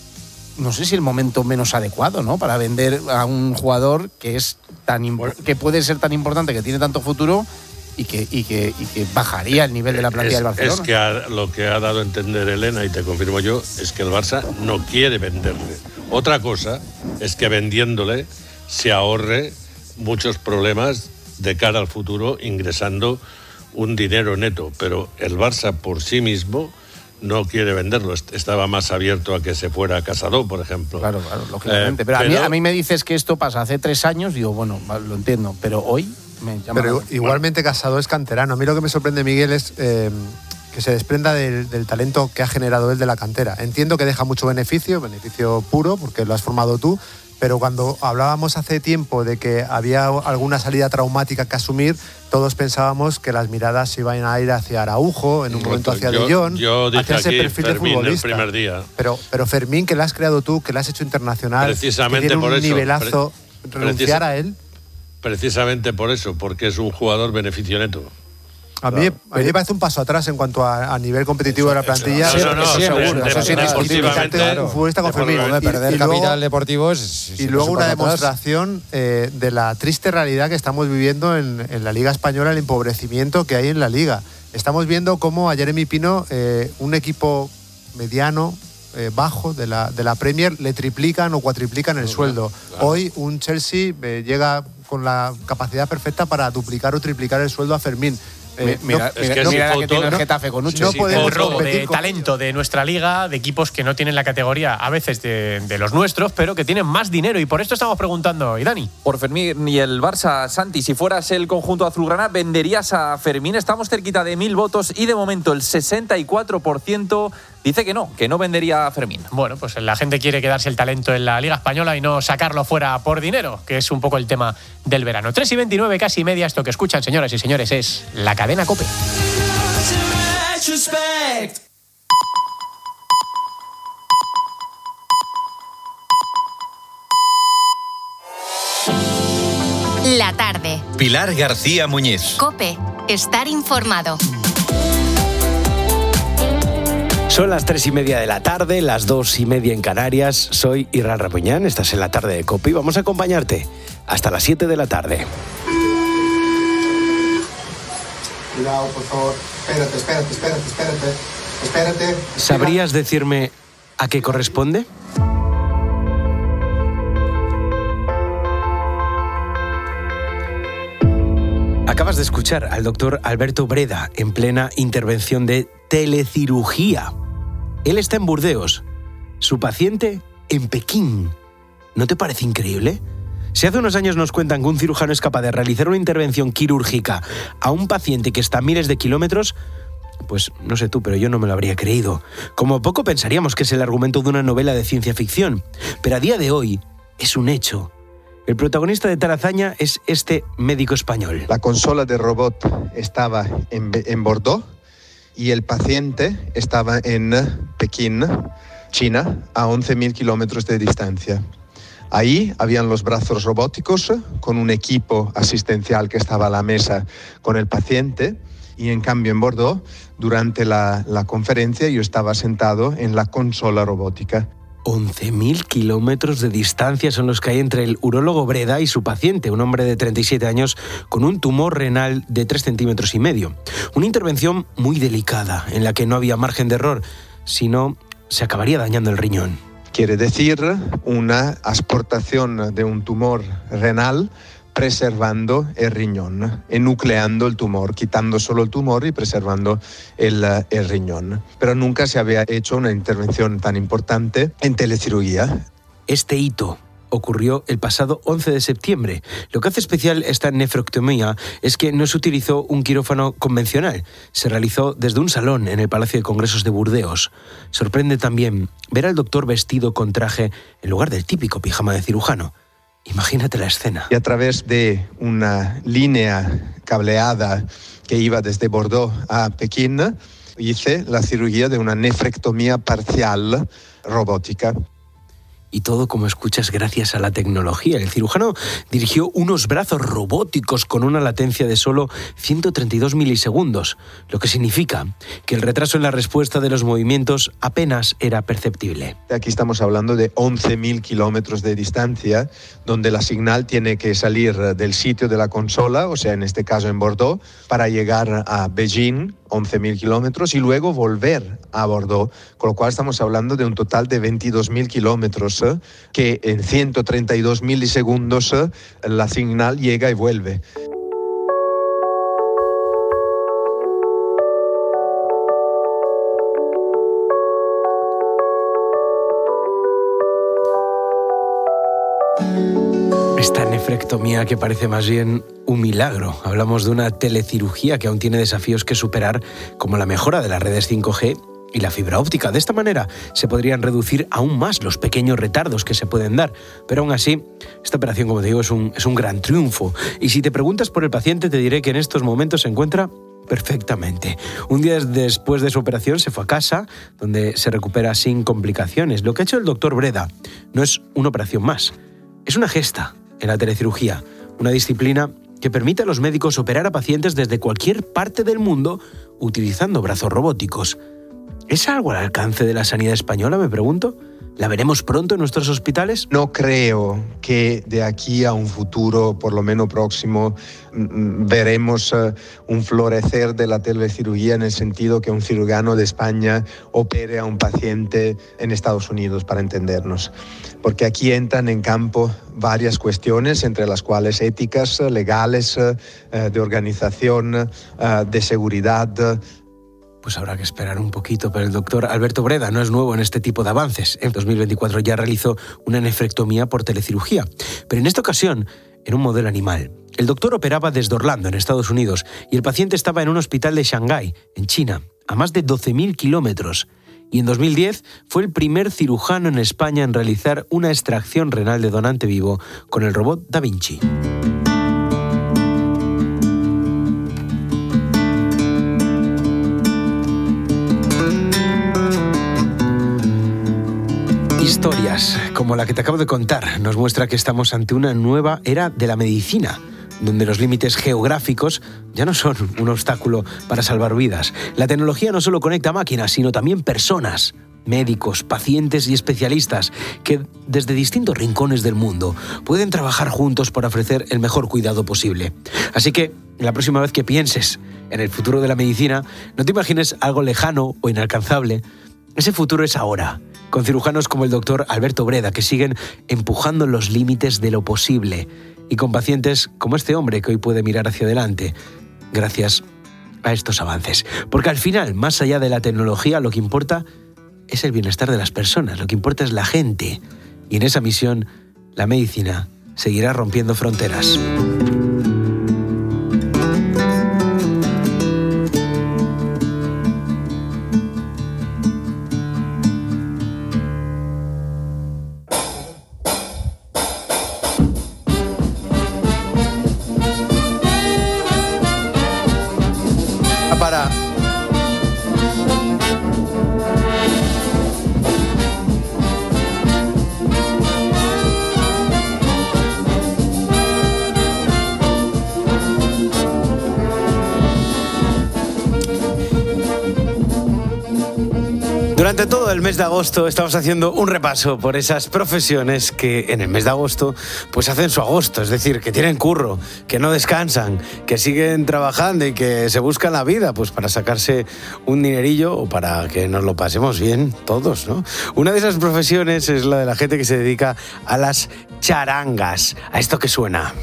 no sé si el momento menos adecuado, ¿no?, para vender a un jugador que es tan impo- que puede ser tan importante, que tiene tanto futuro y que, y que, y que bajaría el nivel de la plantilla es, del Barcelona. Es que ha, lo que ha dado a entender Elena, y te confirmo yo, es que el Barça no quiere venderle. Otra cosa es que vendiéndole se ahorre muchos problemas de cara al futuro, ingresando un dinero neto, pero el Barça por sí mismo no quiere venderlo. Estaba más abierto a que se fuera a Casado, por ejemplo. Claro, claro, lógicamente. Eh, pero, pero a, mí, a mí me dices que esto pasa hace tres años, digo, bueno, lo entiendo, pero hoy me llama... Pero la... igualmente Casado es canterano. A mí lo que me sorprende, Miguel, es eh, que se desprenda del, del talento que ha generado él de la cantera. Entiendo que deja mucho beneficio, beneficio puro, porque lo has formado tú, pero cuando hablábamos hace tiempo de que había alguna salida traumática que asumir, todos pensábamos que las miradas se iban a ir hacia Araujo, en un momento hacia yo, De Jong, yo dije hacia ese aquí perfil de Fermín futbolista. el primer día. Pero, pero Fermín, que lo has creado tú, que lo has hecho internacional, Precisamente que tiene un por eso, nivelazo, pre- renunciar precisa- a él... Precisamente por eso, porque es un jugador beneficio neto. A mí, a mí me parece un paso atrás en cuanto a, a nivel competitivo de la plantilla. No, no, no, eso siempre, seguro, eso sí, deportivamente, indiscutiblemente, un futbolista con Fermín. Hombre, perder Y- y luego- capital deportivo es... Y luego una demostración eh, de la triste realidad que estamos viviendo en, en la Liga Española, el empobrecimiento que hay en la Liga. Estamos viendo cómo a Jeremy Pino, eh, un equipo mediano, eh, bajo de la, de la Premier, le triplican o cuatriplican el sueldo. claro. Hoy un Chelsea eh, llega con la capacidad perfecta para duplicar o triplicar el sueldo a Fermín. Eh, Mira, no- mira, no- mira la que foto- tiene el no- Getafe con Uche. no Sí, podemos foto. robo competir de con talento de nuestra liga, de equipos que no tienen la categoría a veces de, de los nuestros, pero que tienen más dinero, y por esto estamos preguntando hoy, Dani. Por Fermín y el Barça, Santi, si fueras el conjunto azulgrana, ¿venderías a Fermín? Estamos cerquita de mil votos y de momento el sesenta y cuatro por ciento dice que no, que no vendería a Fermín. Bueno, pues la gente quiere quedarse el talento en la Liga Española y no sacarlo fuera por dinero, que es un poco el tema del verano. tres y veintinueve, casi media, esto que escuchan, señoras y señores, es La Cadena COPE. to respect. La tarde. Pilar García Muñiz. COPE. Estar informado. Son las tres y media de la tarde, las dos y media en Canarias. Soy Irán Rapuñán, estás en la tarde de COPE y vamos a acompañarte hasta las siete de la tarde. Cuidado, por favor. Espérate, espérate, espérate, espérate. Espérate. ¿Sabrías decirme a qué corresponde? Acabas de escuchar al doctor Alberto Breda en plena intervención de telecirugía. Él está en Burdeos, su paciente en Pekín. ¿No te parece increíble? Si hace unos años nos cuentan que un cirujano es capaz de realizar una intervención quirúrgica a un paciente que está a miles de kilómetros, pues no sé tú, pero yo no me lo habría creído. Como poco pensaríamos que es el argumento de una novela de ciencia ficción, pero a día de hoy es un hecho. El protagonista de tal hazaña es este médico español. La consola de robot estaba en, en Bordeaux y el paciente estaba en Pekín, China, a once mil kilómetros de distancia. Ahí habían los brazos robóticos con un equipo asistencial que estaba a la mesa con el paciente, y en cambio en Bordeaux, durante la, la conferencia, yo estaba sentado en la consola robótica. once mil kilómetros de distancia son los que hay entre el urólogo Breda y su paciente, un hombre de treinta y siete años con un tumor renal de tres centímetros y medio. Una intervención muy delicada, en la que no había margen de error, sino se acabaría dañando el riñón. Quiere decir una asportación de un tumor renal preservando el riñón, enucleando el tumor, quitando solo el tumor y preservando el, el riñón. Pero nunca se había hecho una intervención tan importante en telecirugía. Este hito ocurrió el pasado once de septiembre. Lo que hace especial esta nefrectomía es que no se utilizó un quirófano convencional. Se realizó desde un salón en el Palacio de Congresos de Burdeos. Sorprende también ver al doctor vestido con traje en lugar del típico pijama de cirujano. Imagínate la escena. Y a través de una línea cableada que iba desde Bordeaux a Pekín, hice la cirugía de una nefrectomía parcial robótica. Y todo, como escuchas, gracias a la tecnología. El cirujano dirigió unos brazos robóticos con una latencia de solo ciento treinta y dos milisegundos, lo que significa que el retraso en la respuesta de los movimientos apenas era perceptible. Aquí estamos hablando de once mil kilómetros de distancia, donde la señal tiene que salir del sitio de la consola, o sea, en este caso en Bordeaux, para llegar a Beijing, once mil kilómetros, y luego volver a Bordeaux, con lo cual estamos hablando de un total de veintidós mil kilómetros, eh, que en ciento treinta y dos milisegundos eh, la señal llega y vuelve. Esta nefrectomía que parece más bien un milagro. Hablamos de una telecirugía que aún tiene desafíos que superar, como la mejora de las redes cinco G y la fibra óptica. De esta manera se podrían reducir aún más los pequeños retardos que se pueden dar. Pero aún así, esta operación, como te digo, es un, es un gran triunfo. Y si te preguntas por el paciente, te diré que en estos momentos se encuentra perfectamente. Un día después de su operación se fue a casa, donde se recupera sin complicaciones. Lo que ha hecho el doctor Breda no es una operación más, es una gesta en la telecirugía, una disciplina que permite a los médicos operar a pacientes desde cualquier parte del mundo utilizando brazos robóticos. ¿Es algo al alcance de la sanidad española, me pregunto? ¿La veremos pronto en nuestros hospitales? No creo que de aquí a un futuro, por lo menos próximo, veremos un florecer de la telecirugía en el sentido que un cirujano de España opere a un paciente en Estados Unidos, para entendernos. Porque aquí entran en campo varias cuestiones, entre las cuales éticas, legales, de organización, de seguridad. Pues habrá que esperar un poquito, pero el doctor Alberto Breda no es nuevo en este tipo de avances. En dos mil veinticuatro ya realizó una nefrectomía por telecirugía, pero en esta ocasión en un modelo animal. El doctor operaba desde Orlando, en Estados Unidos, y el paciente estaba en un hospital de Shanghái, en China, a más de doce mil kilómetros. Y en dos mil diez fue el primer cirujano en España en realizar una extracción renal de donante vivo con el robot Da Vinci. historias, como la que te acabo de contar, nos muestra que estamos ante una nueva era de la medicina, donde los límites geográficos ya no son un obstáculo para salvar vidas. La tecnología no solo conecta máquinas, sino también personas, médicos, pacientes y especialistas que desde distintos rincones del mundo pueden trabajar juntos para ofrecer el mejor cuidado posible. Así que la próxima vez que pienses en el futuro de la medicina, no te imagines algo lejano o inalcanzable. Ese futuro es ahora, con cirujanos como el doctor Alberto Breda, que siguen empujando los límites de lo posible, y con pacientes como este hombre que hoy puede mirar hacia adelante, gracias a estos avances. Porque al final, más allá de la tecnología, lo que importa es el bienestar de las personas, lo que importa es la gente. Y en esa misión, la medicina seguirá rompiendo fronteras. Para... Durante todo el mes de agosto estamos haciendo un repaso por esas profesiones que en el mes de agosto pues hacen su agosto, es decir, que tienen curro, que no descansan, que siguen trabajando y que se buscan la vida pues para sacarse un dinerillo o para que nos lo pasemos bien todos, ¿no? Una de esas profesiones es la de la gente que se dedica a las charangas, a esto que suena.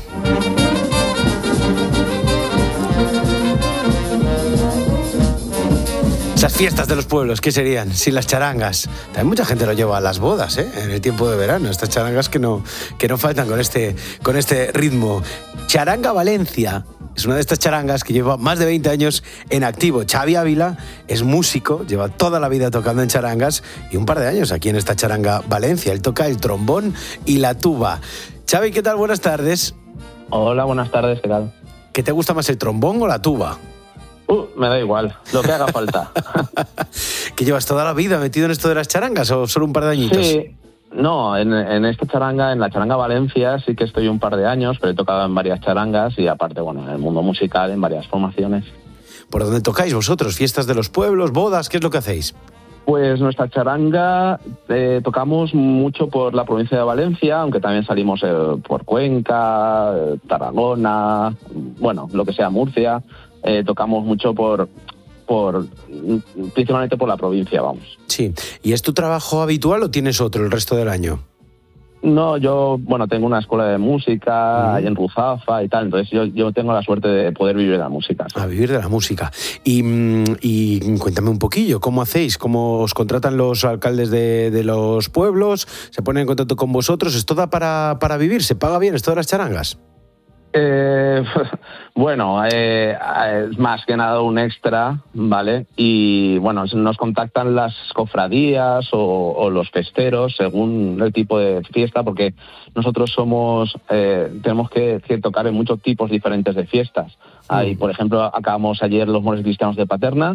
Esas fiestas de los pueblos, ¿qué serían sin las charangas? También mucha gente lo lleva a las bodas, ¿eh? En el tiempo de verano, estas charangas que no, que no faltan con este, con este ritmo. Charanga Valencia es una de estas charangas que lleva más de veinte años en activo. Xavi Ávila es músico, lleva toda la vida tocando en charangas y un par de años aquí en esta Charanga Valencia. Él toca el trombón y la tuba. Xavi, ¿qué tal? Buenas tardes. Hola, buenas tardes, ¿qué tal? ¿Qué te gusta más, el trombón o la tuba? Uh, me da igual, lo que haga falta. ¿Que llevas toda la vida metido en esto de las charangas o solo un par de añitos? Sí, no, en, en esta charanga, en la Charanga Valencia, sí que estoy un par de años, pero he tocado en varias charangas y aparte, bueno, en el mundo musical, en varias formaciones. ¿Por dónde tocáis vosotros? ¿Fiestas de los pueblos, bodas? ¿Qué es lo que hacéis? Pues nuestra charanga eh, tocamos mucho por la provincia de Valencia, aunque también salimos eh, por Cuenca, eh, Tarragona, bueno, lo que sea, Murcia. Eh, tocamos mucho por, por, principalmente por la provincia, vamos. Sí. ¿Y es tu trabajo habitual o tienes otro el resto del año? No, yo, bueno, tengo una escuela de música, uh-huh, ahí en Ruzafa y tal, entonces yo, yo tengo la suerte de poder vivir de la música. ¿Sí? A vivir de la música. Y, y cuéntame un poquillo, ¿cómo hacéis? ¿Cómo os contratan los alcaldes de, de los pueblos? ¿Se ponen en contacto con vosotros? ¿Esto da para, para vivir? ¿Se paga bien esto de las charangas? Eh, bueno, eh, es más que nada un extra, ¿vale? Y bueno, nos contactan las cofradías o, o los festeros según el tipo de fiesta, porque nosotros somos, eh, tenemos que, que tocar en muchos tipos diferentes de fiestas. Hay, por ejemplo, acabamos ayer los Moros Cristianos de Paterna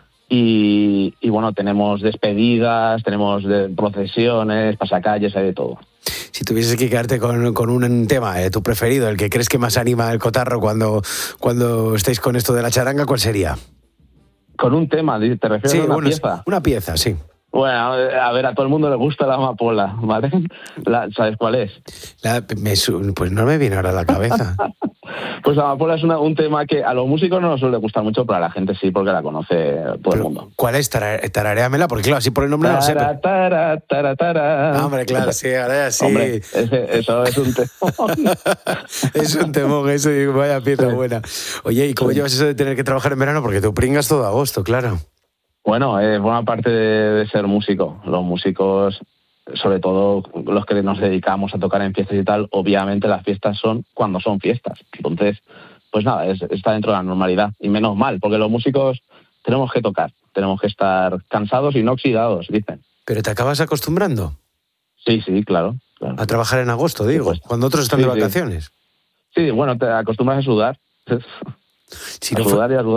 y, y bueno, tenemos despedidas, tenemos de procesiones, pasacalles, hay de todo. Si tuvieses que quedarte con, con un tema, eh, tu preferido, el que crees que más anima el cotarro cuando, cuando estéis con esto de la charanga, ¿cuál sería? ¿Con un tema? ¿Te refieres sí, a una bueno, pieza? Una pieza, sí. Bueno, a ver, a todo el mundo le gusta la amapola, ¿vale? La, ¿sabes cuál es? La, me, pues no me viene ahora a la cabeza. Pues la amapola es una, un tema que a los músicos no nos suele gustar mucho, pero a la gente sí, porque la conoce todo pero, el mundo. ¿Cuál es? Tararéamela, porque claro, así por el nombre no lo sé. Tara, tara, tara, tara. Ah, hombre, claro, sí, ahora sí. Hombre, ese, eso es un temón. Es un temón, eso, vaya pieza sí. buena. Oye, ¿y cómo sí. llevas eso de tener que trabajar en verano? Porque tú pringas todo agosto, claro. Bueno, eh, forma parte de, de ser músico. Los músicos, sobre todo los que nos dedicamos a tocar en fiestas y tal, obviamente las fiestas son cuando son fiestas. Entonces, pues nada, es, está dentro de la normalidad. Y menos mal, porque los músicos tenemos que tocar, tenemos que estar cansados y no oxidados, dicen. ¿Pero te acabas acostumbrando? Sí, sí, claro. claro. A trabajar en agosto, digo, sí, pues, cuando otros están sí, de vacaciones. Sí. sí, bueno, te acostumbras a sudar. Si a no sudar fu- y a sudar.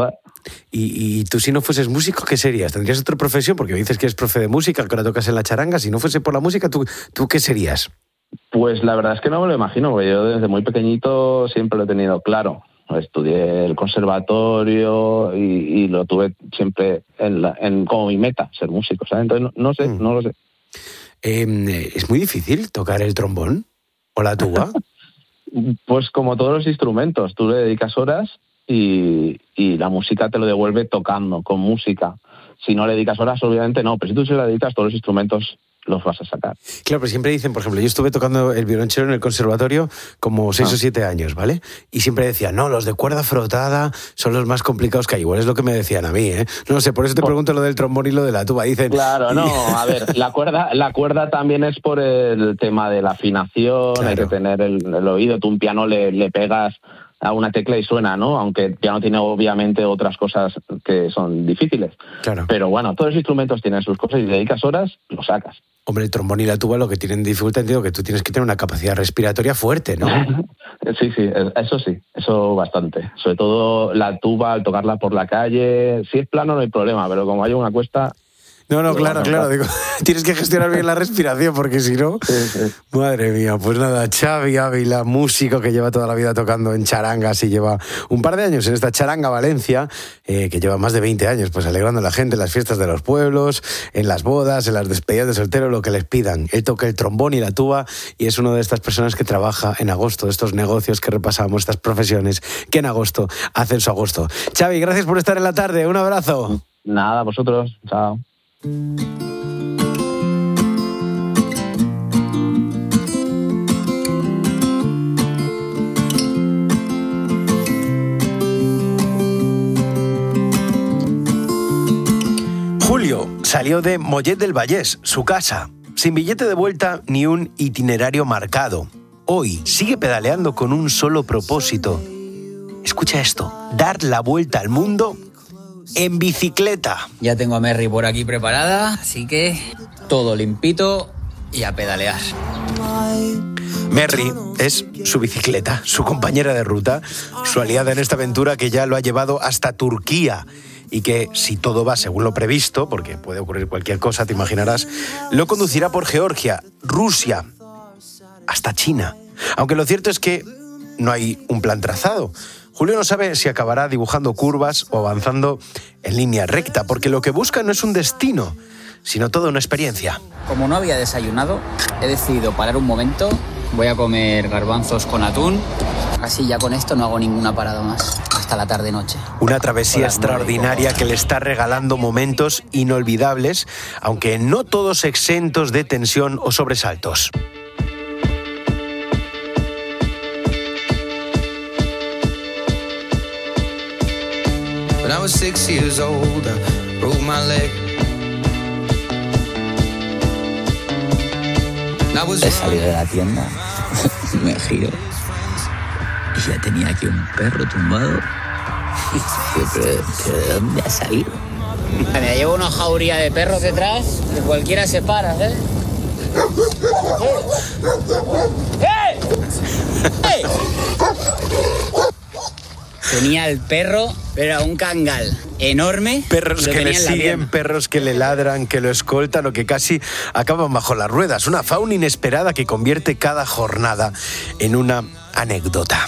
Y, y tú si no fueses músico, ¿qué serías? ¿Tendrías otra profesión? Porque dices que eres profe de música, que ahora tocas en la charanga. Si no fuese por la música, ¿tú, tú qué serías? Pues la verdad es que no me lo imagino, porque yo desde muy pequeñito siempre lo he tenido claro. Estudié el conservatorio y, y lo tuve siempre en la, en, como mi meta, ser músico, ¿sabes? Entonces no, no sé, mm. no lo sé. Eh, ¿Es muy difícil tocar el trombón o la tuba? Pues como todos los instrumentos, tú le dedicas horas y, y la música te lo devuelve tocando, con música. Si no le dedicas horas, obviamente no, pero si tú se le dedicas, todos los instrumentos los vas a sacar. Claro, pero siempre dicen, por ejemplo, yo estuve tocando el violonchelo en el conservatorio como seis ah. o siete años, ¿vale? Y siempre decían, no, los de cuerda frotada son los más complicados que hay. Igual es lo que me decían a mí, ¿eh? No sé, por eso te por... pregunto lo del trombón y lo de la tuba. Dicen... Claro, no, a ver, la cuerda, la cuerda también es por el tema de la afinación, claro. Hay que tener el, el oído. Tú un piano le, le pegas a una tecla y suena, ¿no? Aunque el piano tiene obviamente otras cosas que son difíciles. Claro. Pero bueno, todos los instrumentos tienen sus cosas y si dedicas horas, lo sacas. Hombre, el trombón y la tuba lo que tienen dificultad, entiendo que tú tienes que tener una capacidad respiratoria fuerte, ¿no? Sí, sí, eso sí, eso bastante. Sobre todo la tuba, al tocarla por la calle, si es plano no hay problema, pero como hay una cuesta... No, no, claro, claro. Digo, tienes que gestionar bien la respiración porque si no... Sí, sí. Madre mía, pues nada, Xavi Ávila, músico que lleva toda la vida tocando en charangas y lleva un par de años en esta charanga Valencia, eh, que lleva más de veinte años pues alegrando a la gente en las fiestas de los pueblos, en las bodas, en las despedidas de soltero, lo que les pidan. Él toca el trombón y la tuba y es una de estas personas que trabaja en agosto, de estos negocios que repasamos, estas profesiones que en agosto hacen su agosto. Xavi, gracias por estar en la tarde. Un abrazo. Nada, vosotros. Chao. Julio salió de Mollet del Vallès, su casa, sin billete de vuelta ni un itinerario marcado. Hoy sigue pedaleando con un solo propósito. Escucha esto, dar la vuelta al mundo en bicicleta. Ya tengo a Merry por aquí preparada, así que todo limpito y a pedalear. Merry es su bicicleta, su compañera de ruta, su aliada en esta aventura que ya lo ha llevado hasta Turquía y que, si todo va según lo previsto, porque puede ocurrir cualquier cosa, te imaginarás, lo conducirá por Georgia, Rusia, hasta China. Aunque lo cierto es que no hay un plan trazado. Julio no sabe si acabará dibujando curvas o avanzando en línea recta, porque lo que busca no es un destino, sino toda una experiencia. Como no había desayunado, he decidido parar un momento, voy a comer garbanzos con atún, así ya con esto no hago ninguna parada más, hasta la tarde-noche. Una travesía extraordinaria que le está regalando momentos inolvidables, aunque no todos exentos de tensión o sobresaltos. When I was six years old, I broke my leg. He salido de la tienda, me giro y ya tenía aquí un perro tumbado. ¿Pero, pero de dónde ha salido? Me llevo una jauría de perros detrás que cualquiera se para, ¿eh? ¡Eh! ¡Eh! Tenía el perro, pero era un cangal enorme. Perros que le siguen, perros que le ladran, que lo escoltan o que casi acaban bajo las ruedas. Una fauna inesperada que convierte cada jornada en una anécdota.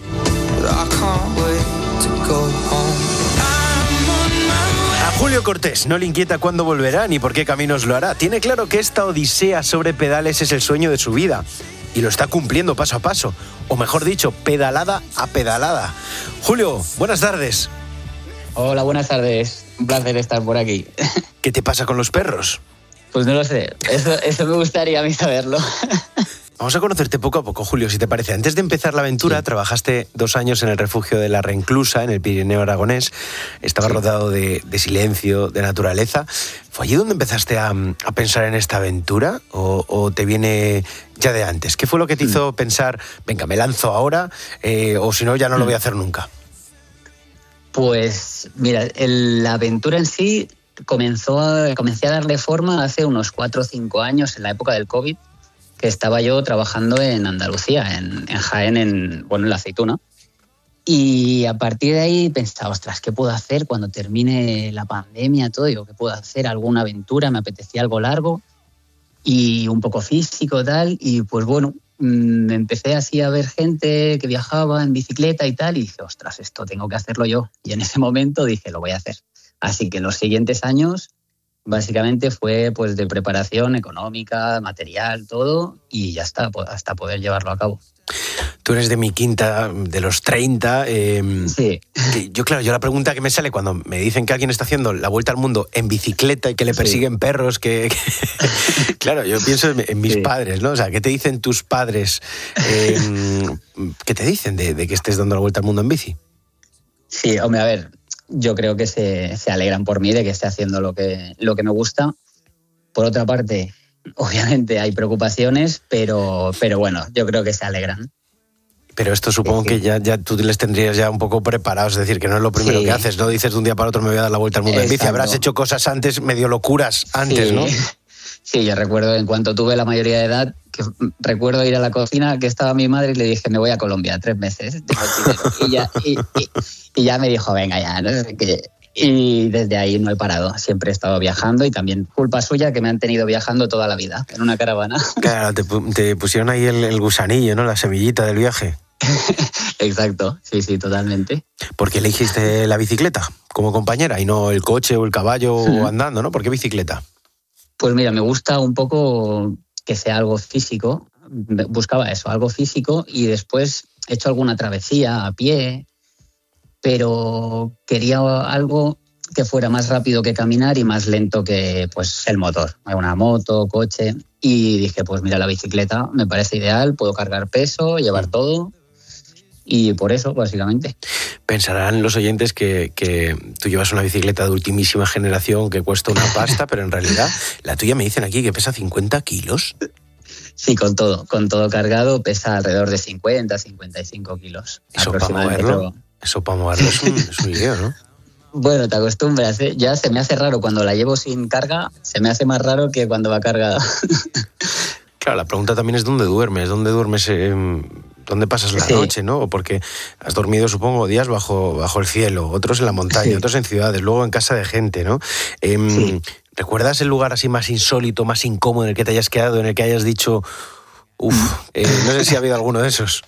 A Julio Cortés no le inquieta cuándo volverá ni por qué caminos lo hará. Tiene claro que esta odisea sobre pedales es el sueño de su vida. Y lo está cumpliendo paso a paso, o mejor dicho, pedalada a pedalada. Julio, buenas tardes. Hola, buenas tardes. Un placer estar por aquí. ¿Qué te pasa con los perros? Pues no lo sé, eso, eso me gustaría a mí saberlo. Vamos a conocerte poco a poco, Julio, si te parece. Antes de empezar la aventura, sí. Trabajaste dos años en el refugio de La Reinclusa, en el Pirineo aragonés. Estaba sí. rodeado de, de silencio, de naturaleza. ¿Fue allí donde empezaste a, a pensar en esta aventura o, o te viene ya de antes? ¿Qué fue lo que te mm. hizo pensar, venga, me lanzo ahora eh, o si no, ya no mm. lo voy a hacer nunca? Pues, mira, el, la aventura en sí comenzó a, comencé a darle forma hace unos cuatro o cinco años, en la época del COVID, que estaba yo trabajando en Andalucía, en, en Jaén, en, bueno, en La Aceituna. Y a partir de ahí pensaba, ostras, ¿qué puedo hacer cuando termine la pandemia? Todo, digo, ¿qué puedo hacer? ¿Alguna aventura? Me apetecía algo largo y un poco físico, tal. Y pues bueno, me empecé así a ver gente que viajaba en bicicleta y tal. Y dije, ostras, esto tengo que hacerlo yo. Y en ese momento dije, lo voy a hacer. Así que los siguientes años, básicamente fue pues de preparación económica, material, todo. Y ya está, hasta poder llevarlo a cabo. Tú eres de mi quinta, de los treinta. Eh, sí. Yo, claro, yo la pregunta que me sale cuando me dicen que alguien está haciendo la vuelta al mundo en bicicleta y que le persiguen sí. perros, que, que... Claro, yo pienso en, en mis sí. padres, ¿no? O sea, ¿qué te dicen tus padres? Eh, ¿Qué te dicen de, de que estés dando la vuelta al mundo en bici? Sí, hombre, a ver, yo creo que se, se alegran por mí de que esté haciendo lo que, lo que me gusta. Por otra parte, obviamente hay preocupaciones, pero, pero bueno, yo creo que se alegran. Pero esto supongo sí, sí. que ya, ya tú les tendrías ya un poco preparados, es decir, que no es lo primero sí. que haces, no dices de un día para otro me voy a dar la vuelta al mundo Exacto. en bici, habrás hecho cosas antes, medio locuras antes, sí. ¿no? Sí, yo recuerdo en cuanto tuve la mayoría de edad, que recuerdo ir a la cocina, que estaba mi madre y le dije, me voy a Colombia, tres meses, y ya, y, y, y ya me dijo, venga ya, ¿no? que, y desde ahí no he parado, siempre he estado viajando y también culpa suya que me han tenido viajando toda la vida, en una caravana. Claro, te, te pusieron ahí el, el gusanillo, ¿no? La semillita del viaje. Exacto, sí, sí, totalmente. ¿Por qué elegiste la bicicleta como compañera y no el coche o el caballo sí. o andando, ¿no? ¿Por qué bicicleta? Pues mira, me gusta un poco que sea algo físico, buscaba eso, algo físico y después he hecho alguna travesía a pie, pero quería algo que fuera más rápido que caminar y más lento que pues el motor, una moto, coche, y dije, pues mira, la bicicleta me parece ideal, puedo cargar peso, llevar todo. Y por eso, básicamente. Pensarán los oyentes que, que tú llevas una bicicleta de ultimísima generación que cuesta una pasta, pero en realidad la tuya me dicen aquí que pesa cincuenta kilos. Sí, con todo, con todo cargado pesa alrededor de cincuenta, cincuenta y cinco kilos. Eso para moverlo, eso para moverlo es un, es un lío, ¿no? Bueno, te acostumbras, ¿eh? Ya se me hace raro cuando la llevo sin carga, se me hace más raro que cuando va cargada. Claro, la pregunta también es dónde duermes, dónde duermes... Eh, ¿Dónde pasas la sí. noche, no? Porque has dormido, supongo, días bajo, bajo el cielo, otros en la montaña, sí. otros en ciudades, luego en casa de gente, ¿no? Eh, sí. ¿Recuerdas el lugar así más insólito, más incómodo en el que te hayas quedado, en el que hayas dicho, uff, eh, no sé si ha habido alguno de esos?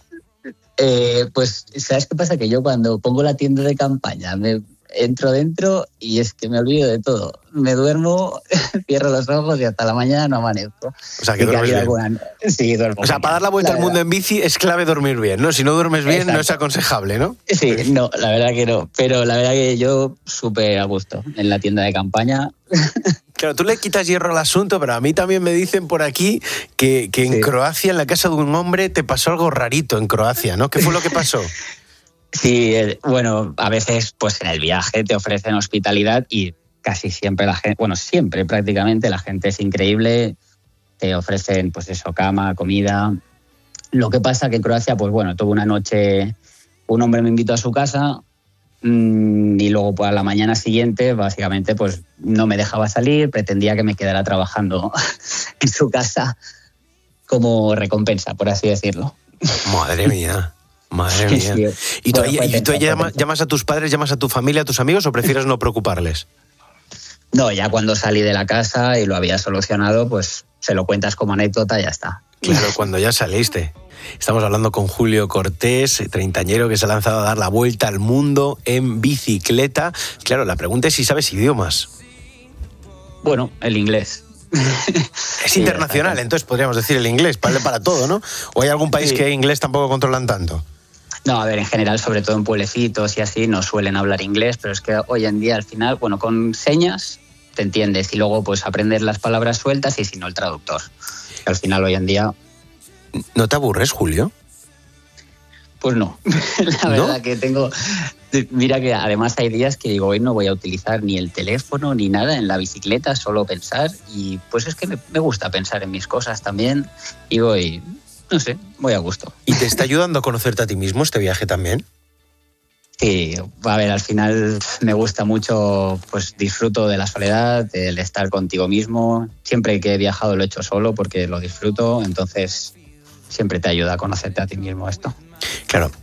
Eh, pues, ¿sabes qué pasa? Que yo cuando pongo la tienda de campaña me entro dentro y es que me olvido de todo. Me duermo, cierro los ojos y hasta la mañana no amanezco. O sea, que duermes bien. Alguna... Sí, duermo. O sea, para dar la vuelta la al mundo en bici es clave dormir bien, ¿no? Si no duermes bien, Exacto. no es aconsejable, ¿no? Sí, no, la verdad que no. Pero la verdad que yo súper a gusto en la tienda de campaña. Claro, tú le quitas hierro al asunto, pero a mí también me dicen por aquí que, que en sí. Croacia, en la casa de un hombre, te pasó algo rarito en Croacia, ¿no? ¿Qué fue lo que pasó? Sí, bueno, a veces pues en el viaje te ofrecen hospitalidad y casi siempre la gente, bueno, siempre prácticamente la gente es increíble, te ofrecen pues eso, cama, comida. Lo que pasa que en Croacia, pues bueno, tuve una noche, un hombre me invitó a su casa mmm, y luego pues a la mañana siguiente básicamente pues no me dejaba salir, pretendía que me quedara trabajando en su casa como recompensa, por así decirlo. Madre mía. Madre mía. Sí, sí. ¿Y tú, bueno, y, y tú llamas, llamas a tus padres, llamas a tu familia, a tus amigos o prefieres no preocuparles? No, ya cuando salí de la casa y lo había solucionado, pues se lo cuentas como anécdota y ya está. Claro, cuando ya saliste. Estamos hablando con Julio Cortés, treintañero que se ha lanzado a dar la vuelta al mundo en bicicleta. Claro, la pregunta es si sabes idiomas. Bueno, el inglés. Es internacional, sí, entonces podríamos decir el inglés, vale para todo, ¿no? ¿O hay algún país sí. que inglés tampoco controlan tanto? No, a ver, en general, sobre todo en pueblecitos y así, no suelen hablar inglés, pero es que hoy en día, al final, bueno, con señas te entiendes y luego pues aprendes las palabras sueltas y si no el traductor. Al final, hoy en día... ¿No te aburres, Julio? Pues no, la verdad ¿No? que tengo... Mira que además hay días que digo, hoy no voy a utilizar ni el teléfono ni nada en la bicicleta, solo pensar y pues es que me, me gusta pensar en mis cosas también y voy, no sé, voy a gusto. ¿Y te está ayudando a conocerte a ti mismo este viaje también? Sí, a ver, al final me gusta mucho, pues disfruto de la soledad, del estar contigo mismo. Siempre que he viajado lo he hecho solo porque lo disfruto, entonces siempre te ayuda a conocerte a ti mismo esto. Claro.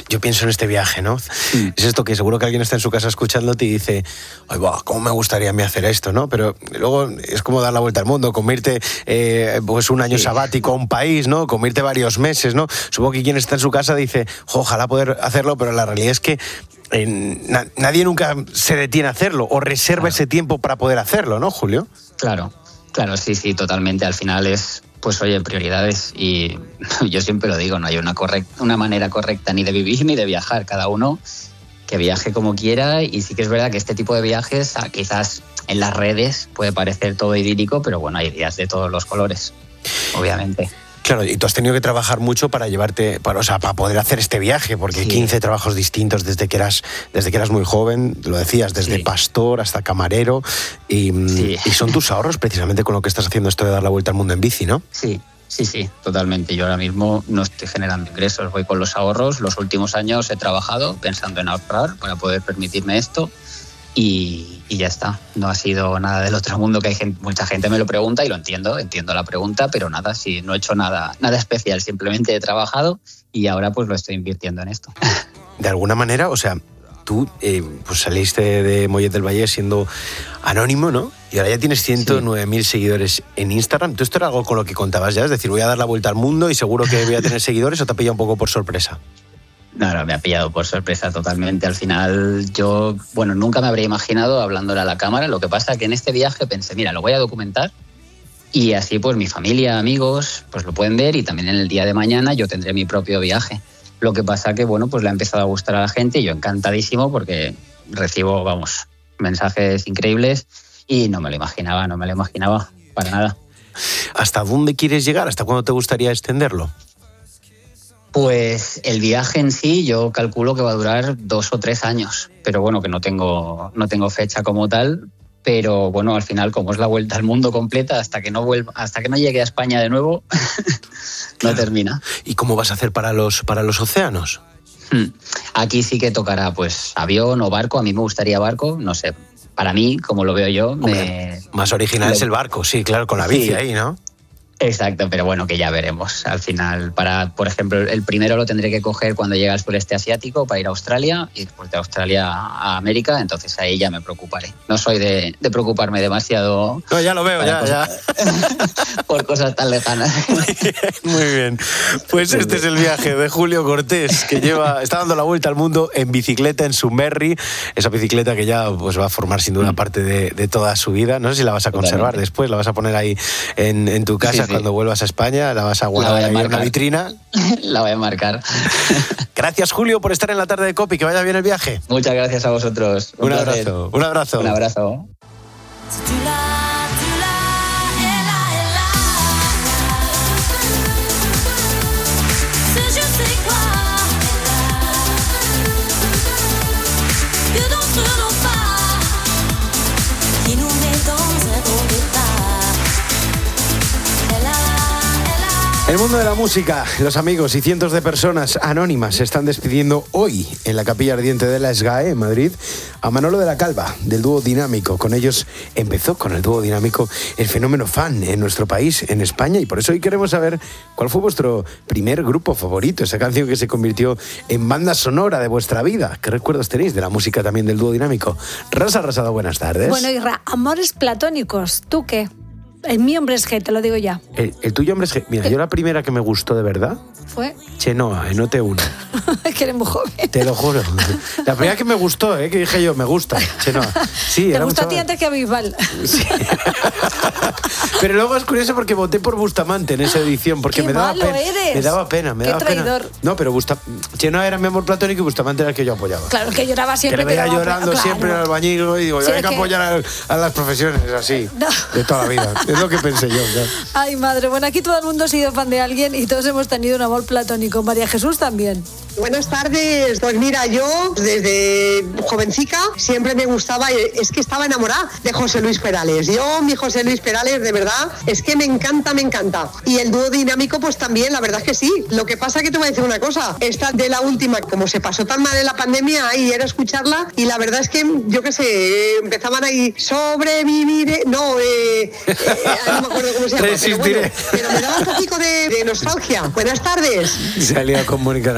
yo pienso en este viaje, ¿no? Mm. Es esto que seguro que alguien está en su casa escuchándote y dice, ay, va, ¿cómo me gustaría a mí hacer esto, no? Pero luego es como dar la vuelta al mundo, comirte eh, pues un año sí. sabático a un país, ¿no? Comirte varios meses, ¿no? Supongo que quien está en su casa dice, ojalá poder hacerlo, pero la realidad es que eh, na- nadie nunca se detiene a hacerlo o reserva claro. ese tiempo para poder hacerlo, ¿no, Julio? Claro, claro, sí, sí, totalmente. Al final es... Pues oye, prioridades y yo siempre lo digo, no hay una, correcta, una manera correcta ni de vivir ni de viajar, cada uno que viaje como quiera y sí que es verdad que este tipo de viajes quizás en las redes puede parecer todo idílico, pero bueno, hay días de todos los colores, obviamente. Claro, y tú has tenido que trabajar mucho para llevarte, para, o sea, para poder hacer este viaje, porque sí. quince trabajos distintos desde que eras, desde que eras muy joven, lo decías, desde sí. pastor hasta camarero, y, sí. y son tus ahorros precisamente con lo que estás haciendo esto de dar la vuelta al mundo en bici, ¿no? Sí, sí, sí, totalmente. Yo ahora mismo no estoy generando ingresos, voy con los ahorros. Los últimos años he trabajado pensando en ahorrar para poder permitirme esto. Y, y ya está, no ha sido nada del otro mundo, que hay gente, mucha gente me lo pregunta y lo entiendo, entiendo la pregunta, pero nada, sí, no he hecho nada, nada especial, simplemente he trabajado y ahora pues lo estoy invirtiendo en esto. De alguna manera, o sea, tú eh, pues saliste de Mollet del Valle siendo anónimo, ¿no? Y ahora ya tienes ciento nueve mil sí. seguidores en Instagram. ¿Tú esto era algo con lo que contabas ya? Es decir, voy a dar la vuelta al mundo y seguro que voy a tener seguidores, ¿o te ha pillado un poco por sorpresa? No, no, me ha pillado por sorpresa totalmente. Al final yo, bueno, nunca me habría imaginado hablándole a la cámara. Lo que pasa es que en este viaje pensé, mira, lo voy a documentar y así pues mi familia, amigos, pues lo pueden ver y también en el día de mañana yo tendré mi propio viaje. Lo que pasa que, bueno, pues le ha empezado a gustar a la gente y yo encantadísimo porque recibo, vamos, mensajes increíbles y no me lo imaginaba, no me lo imaginaba para nada. ¿Hasta dónde quieres llegar? ¿Hasta cuándo te gustaría extenderlo? Pues el viaje en sí yo calculo que va a durar dos o tres años, pero bueno, que no tengo, no tengo fecha como tal, pero bueno, al final como es la vuelta al mundo completa, hasta que no vuelva, hasta que no llegue a España de nuevo, no termina. ¿Y cómo vas a hacer para los, para los océanos? Hmm. Aquí sí que tocará pues avión o barco, a mí me gustaría barco, no sé, para mí, como lo veo yo... Hombre, me... más original me... es el barco, sí, claro, con la bici sí. ahí, ¿no? Exacto, pero bueno, que ya veremos. Al final, para, por ejemplo, el primero lo tendré que coger cuando llegue al sureste asiático para ir a Australia y después de Australia a América, entonces ahí ya me preocuparé. No soy de, de preocuparme demasiado. No, ya lo veo, ya, cosas, ya. Por cosas tan lejanas. Muy bien. Pues este es el viaje de Julio Cortés, que lleva, está dando la vuelta al mundo en bicicleta, en su Merry, esa bicicleta que ya pues, va a formar sin duda parte de, de toda su vida. No sé si la vas a conservar Totalmente. después, la vas a poner ahí en, en tu casa. Sí, sí. Cuando vuelvas a España, la vas a guardar ahí en una vitrina. La voy a marcar. Gracias, Julio, por estar en la tarde de Copi. Que vaya bien el viaje. Muchas gracias a vosotros. Un, un abrazo. Un abrazo. Un abrazo. El mundo de la música, los amigos y cientos de personas anónimas se están despidiendo hoy en la Capilla Ardiente de la SGAE en Madrid a Manolo de la Calva, del dúo Dinámico. Con ellos empezó, con el dúo Dinámico, el fenómeno fan en nuestro país, en España, y por eso hoy queremos saber cuál fue vuestro primer grupo favorito, esa canción que se convirtió en banda sonora de vuestra vida. ¿Qué recuerdos tenéis de la música también del dúo Dinámico? Rosa Rosado, buenas tardes. Bueno, Irra, amores platónicos, ¿tú qué? El mío hombre es G, te lo digo ya. El, el tuyo hombre es G. Mira, yo la primera que me gustó de verdad fue Chenoa, en O T uno. Que eres muy joven. Te lo juro. La primera que me gustó, ¿eh? Que dije yo, me gusta Chenoa. Sí, te gusta a ti antes que a Bisbal. Sí. Pero luego es curioso porque voté por Bustamante en esa edición, porque Qué me daba malo pena. Eres. Me daba pena, me Qué daba traidor. pena. No, pero Busta... Chenoa era mi amor platónico y Bustamante era el que yo apoyaba. Claro, que lloraba siempre. Que le veía pero llorando claro. siempre al albañil y digo, Sí, hay que, que apoyar a, a las profesiones así, no. de toda la vida. Es lo que pensé yo. ¿no? Ay, madre, bueno, aquí todo el mundo ha sido fan de alguien y todos hemos tenido un amor platónico. María Jesús también. Buenas tardes, pues mira, yo desde jovencica siempre me gustaba, es que estaba enamorada de José Luis Perales. Yo, mi José Luis Perales, de verdad, es que me encanta, me encanta. Y el dúo Dinámico, pues también, la verdad es que sí. Lo que pasa que te voy a decir una cosa, esta de la última, como se pasó tan mal en la pandemia, ahí era escucharla y la verdad es que, yo qué sé, empezaban ahí, sobreviviré, no, eh, eh, no me acuerdo cómo se llama, pero bueno, pero me daba un poquito de, de nostalgia. Buenas tardes. Se ha liado con Mónica Naranjo, ¿eh?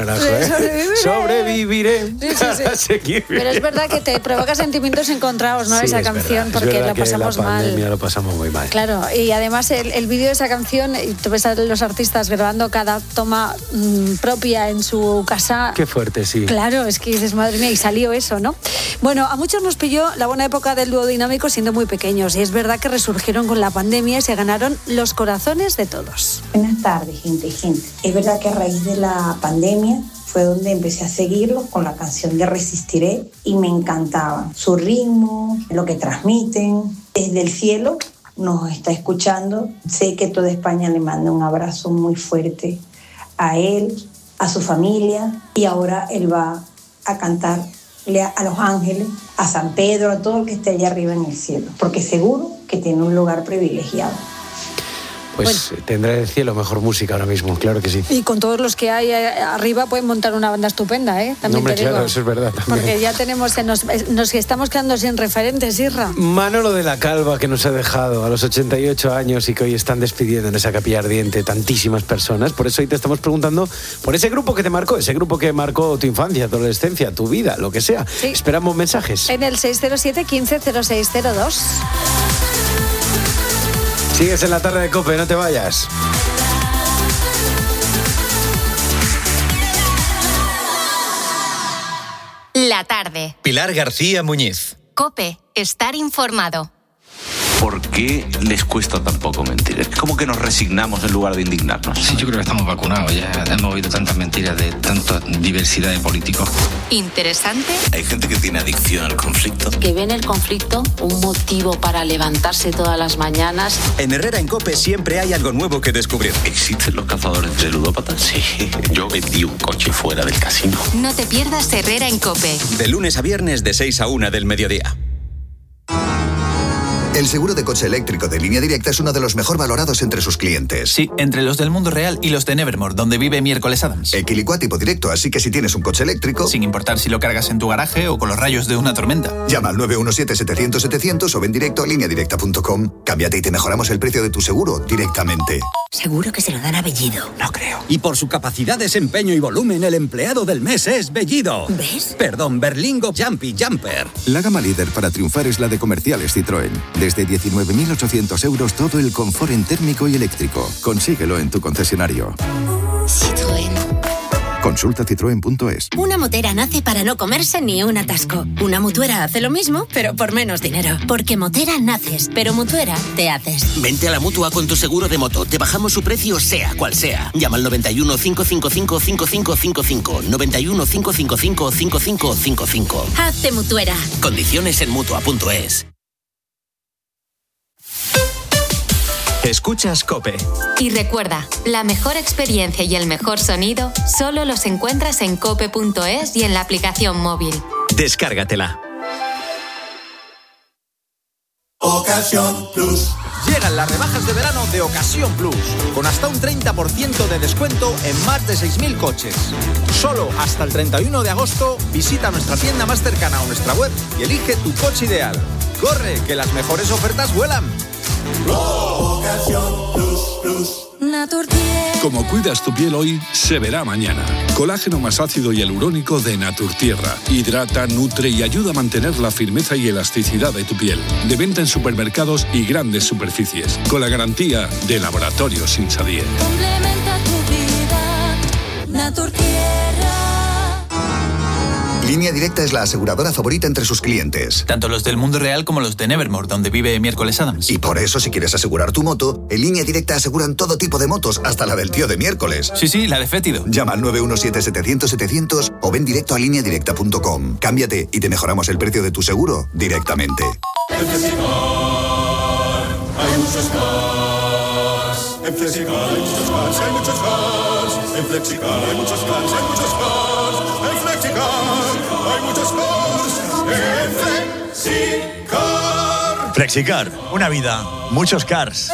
sobreviviré. Sobreviviré. Sí, sí, sí. Para seguir bien. Pero es verdad que te provoca sentimientos encontrados, ¿no? Sí, esa es canción, verdad. porque es verdad lo que pasamos la mal. pandemia lo pasamos muy mal. Claro, y además el, el vídeo de esa canción, y tú ves a los artistas grabando cada toma mmm, propia en su casa. Qué fuerte, sí. Claro, es que dices, madre mía, y salió eso, ¿no? Bueno, a muchos nos pilló la buena época del dúo dinámico siendo muy pequeños, y es verdad que resurgieron con la pandemia y se ganaron los corazones de todos. Buenas tardes, gente, gente. Es verdad que a raíz de la pandemia fue donde empecé a seguirlos con la canción de Resistiré y me encantaba su ritmo, lo que transmiten. Desde el cielo nos está escuchando. Sé que toda España le manda un abrazo muy fuerte a él, a su familia, y ahora él va a cantarle a los ángeles, a San Pedro, a todo el que esté allá arriba en el cielo, porque seguro que tiene un lugar privilegiado. Pues bueno, tendrá el cielo mejor música ahora mismo, claro que sí. Y con todos los que hay arriba pueden montar una banda estupenda, ¿eh? También no, hombre, te digo. claro, eso es verdad también. Porque ya tenemos, nos, nos estamos quedando sin referentes, Isra. Manolo de la Calva, que nos ha dejado a los ochenta y ocho años y que hoy están despidiendo en esa capilla ardiente tantísimas personas. Por eso hoy te estamos preguntando por ese grupo que te marcó, ese grupo que marcó tu infancia, tu adolescencia, tu vida, lo que sea. Sí. Esperamos mensajes. En el seis cero siete, quince cero seis cero dos. Sigues en la tarde de COPE, no te vayas. La tarde. Pilar García Muñiz. COPE, estar informado. ¿Por qué les cuesta tan poco mentir? Es como que nos resignamos en lugar de indignarnos. Sí, yo creo que estamos vacunados. Ya hemos oído tantas mentiras de tanta diversidad de políticos. Interesante. Hay gente que tiene adicción al conflicto. Que ve en el conflicto un motivo para levantarse todas las mañanas. En Herrera en COPE siempre hay algo nuevo que descubrir. ¿Existen los cazadores de ludópatas? Sí. Yo vendí un coche fuera del casino. No te pierdas Herrera en COPE. De lunes a viernes de seis a una del mediodía. El seguro de coche eléctrico de Línea Directa es uno de los mejor valorados entre sus clientes. Sí, entre los del mundo real y los de Nevermore, donde vive Miércoles Adams. Equilicua tipo directo, así que si tienes un coche eléctrico... Sin importar si lo cargas en tu garaje o con los rayos de una tormenta. Llama al nueve uno siete, setecientos, setecientos o ven directo a línea directa punto com. Cámbiate y te mejoramos el precio de tu seguro directamente. Seguro que se lo dan a Bellido. No creo. Y por su capacidad, desempeño y volumen, el empleado del mes es Bellido. ¿Ves? Perdón, Berlingo Jumpy Jumper. La gama líder para triunfar es la de comerciales Citroën. Desde diecinueve mil ochocientos euros todo el confort en térmico y eléctrico. Consíguelo en tu concesionario. Citroën. Consulta citroen punto es. Una motera nace para no comerse ni un atasco. Una mutuera hace lo mismo, pero por menos dinero. Porque motera naces, pero mutuera te haces. Vente a la Mutua con tu seguro de moto. Te bajamos su precio sea cual sea. Llama al noventa y uno, cinco cinco cinco, cinco cinco cinco cinco. noventa y uno, cinco cinco cinco, cinco cinco cinco cinco. Hazte mutuera. Condiciones en mutua punto es. Escuchas COPE. Y recuerda, la mejor experiencia y el mejor sonido solo los encuentras en cope punto es y en la aplicación móvil. Descárgatela. Ocasión Plus. Llegan las rebajas de verano de Ocasión Plus, con hasta un treinta por ciento de descuento en más de seis mil coches. Solo hasta el treinta y uno de agosto visita nuestra tienda más cercana o nuestra web y elige tu coche ideal. ¡Corre, que las mejores ofertas vuelan! Ocasión Plus Plus. Naturtierra. Como cuidas tu piel hoy, se verá mañana. Colágeno más ácido y hialurónico de Naturtierra. Hidrata, nutre y ayuda a mantener la firmeza y elasticidad de tu piel. De venta en supermercados y grandes superficies. Con la garantía de Laboratorios Insadier. Complementa tu vida. Naturtierra. Línea Directa es la aseguradora favorita entre sus clientes. Tanto los del mundo real como los de Nevermore, donde vive Miércoles Adams. Y por eso, si quieres asegurar tu moto, en Línea Directa aseguran todo tipo de motos, hasta la del tío de Miércoles. Sí, sí, la de Fétido. Llama al nueve uno siete, setecientos, setecientos o ven directo a línea directa punto com. Cámbiate y te mejoramos el precio de tu seguro directamente. En Flexicar hay muchos cars. En Flexicar hay muchos cars, hay muchos cars. En Flexicar hay muchos cars, hay muchos cars. En Flexicar hay muchos cars. En Flexicar. Flexicar, una vida, muchos cars.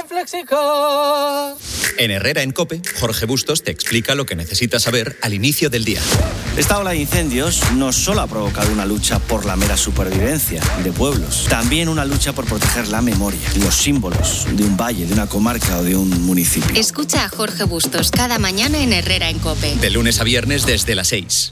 En Herrera en COPE, Jorge Bustos te explica lo que necesitas saber al inicio del día. Esta ola de incendios no solo ha provocado una lucha por la mera supervivencia de pueblos, también una lucha por proteger la memoria, los símbolos de un valle, de una comarca o de un municipio. Escucha a Jorge Bustos cada mañana en Herrera en COPE. De lunes a viernes desde las seis.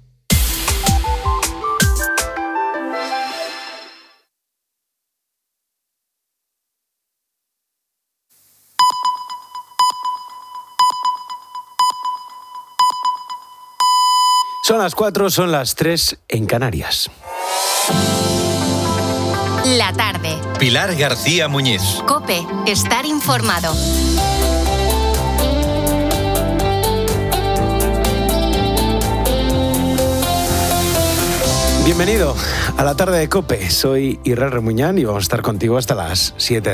Son las cuatro, son las tres en Canarias. La tarde. Pilar García Muñiz. COPE. Estar informado. Bienvenido a la tarde de COPE. Soy Israel Remuñán y vamos a estar contigo hasta las siete.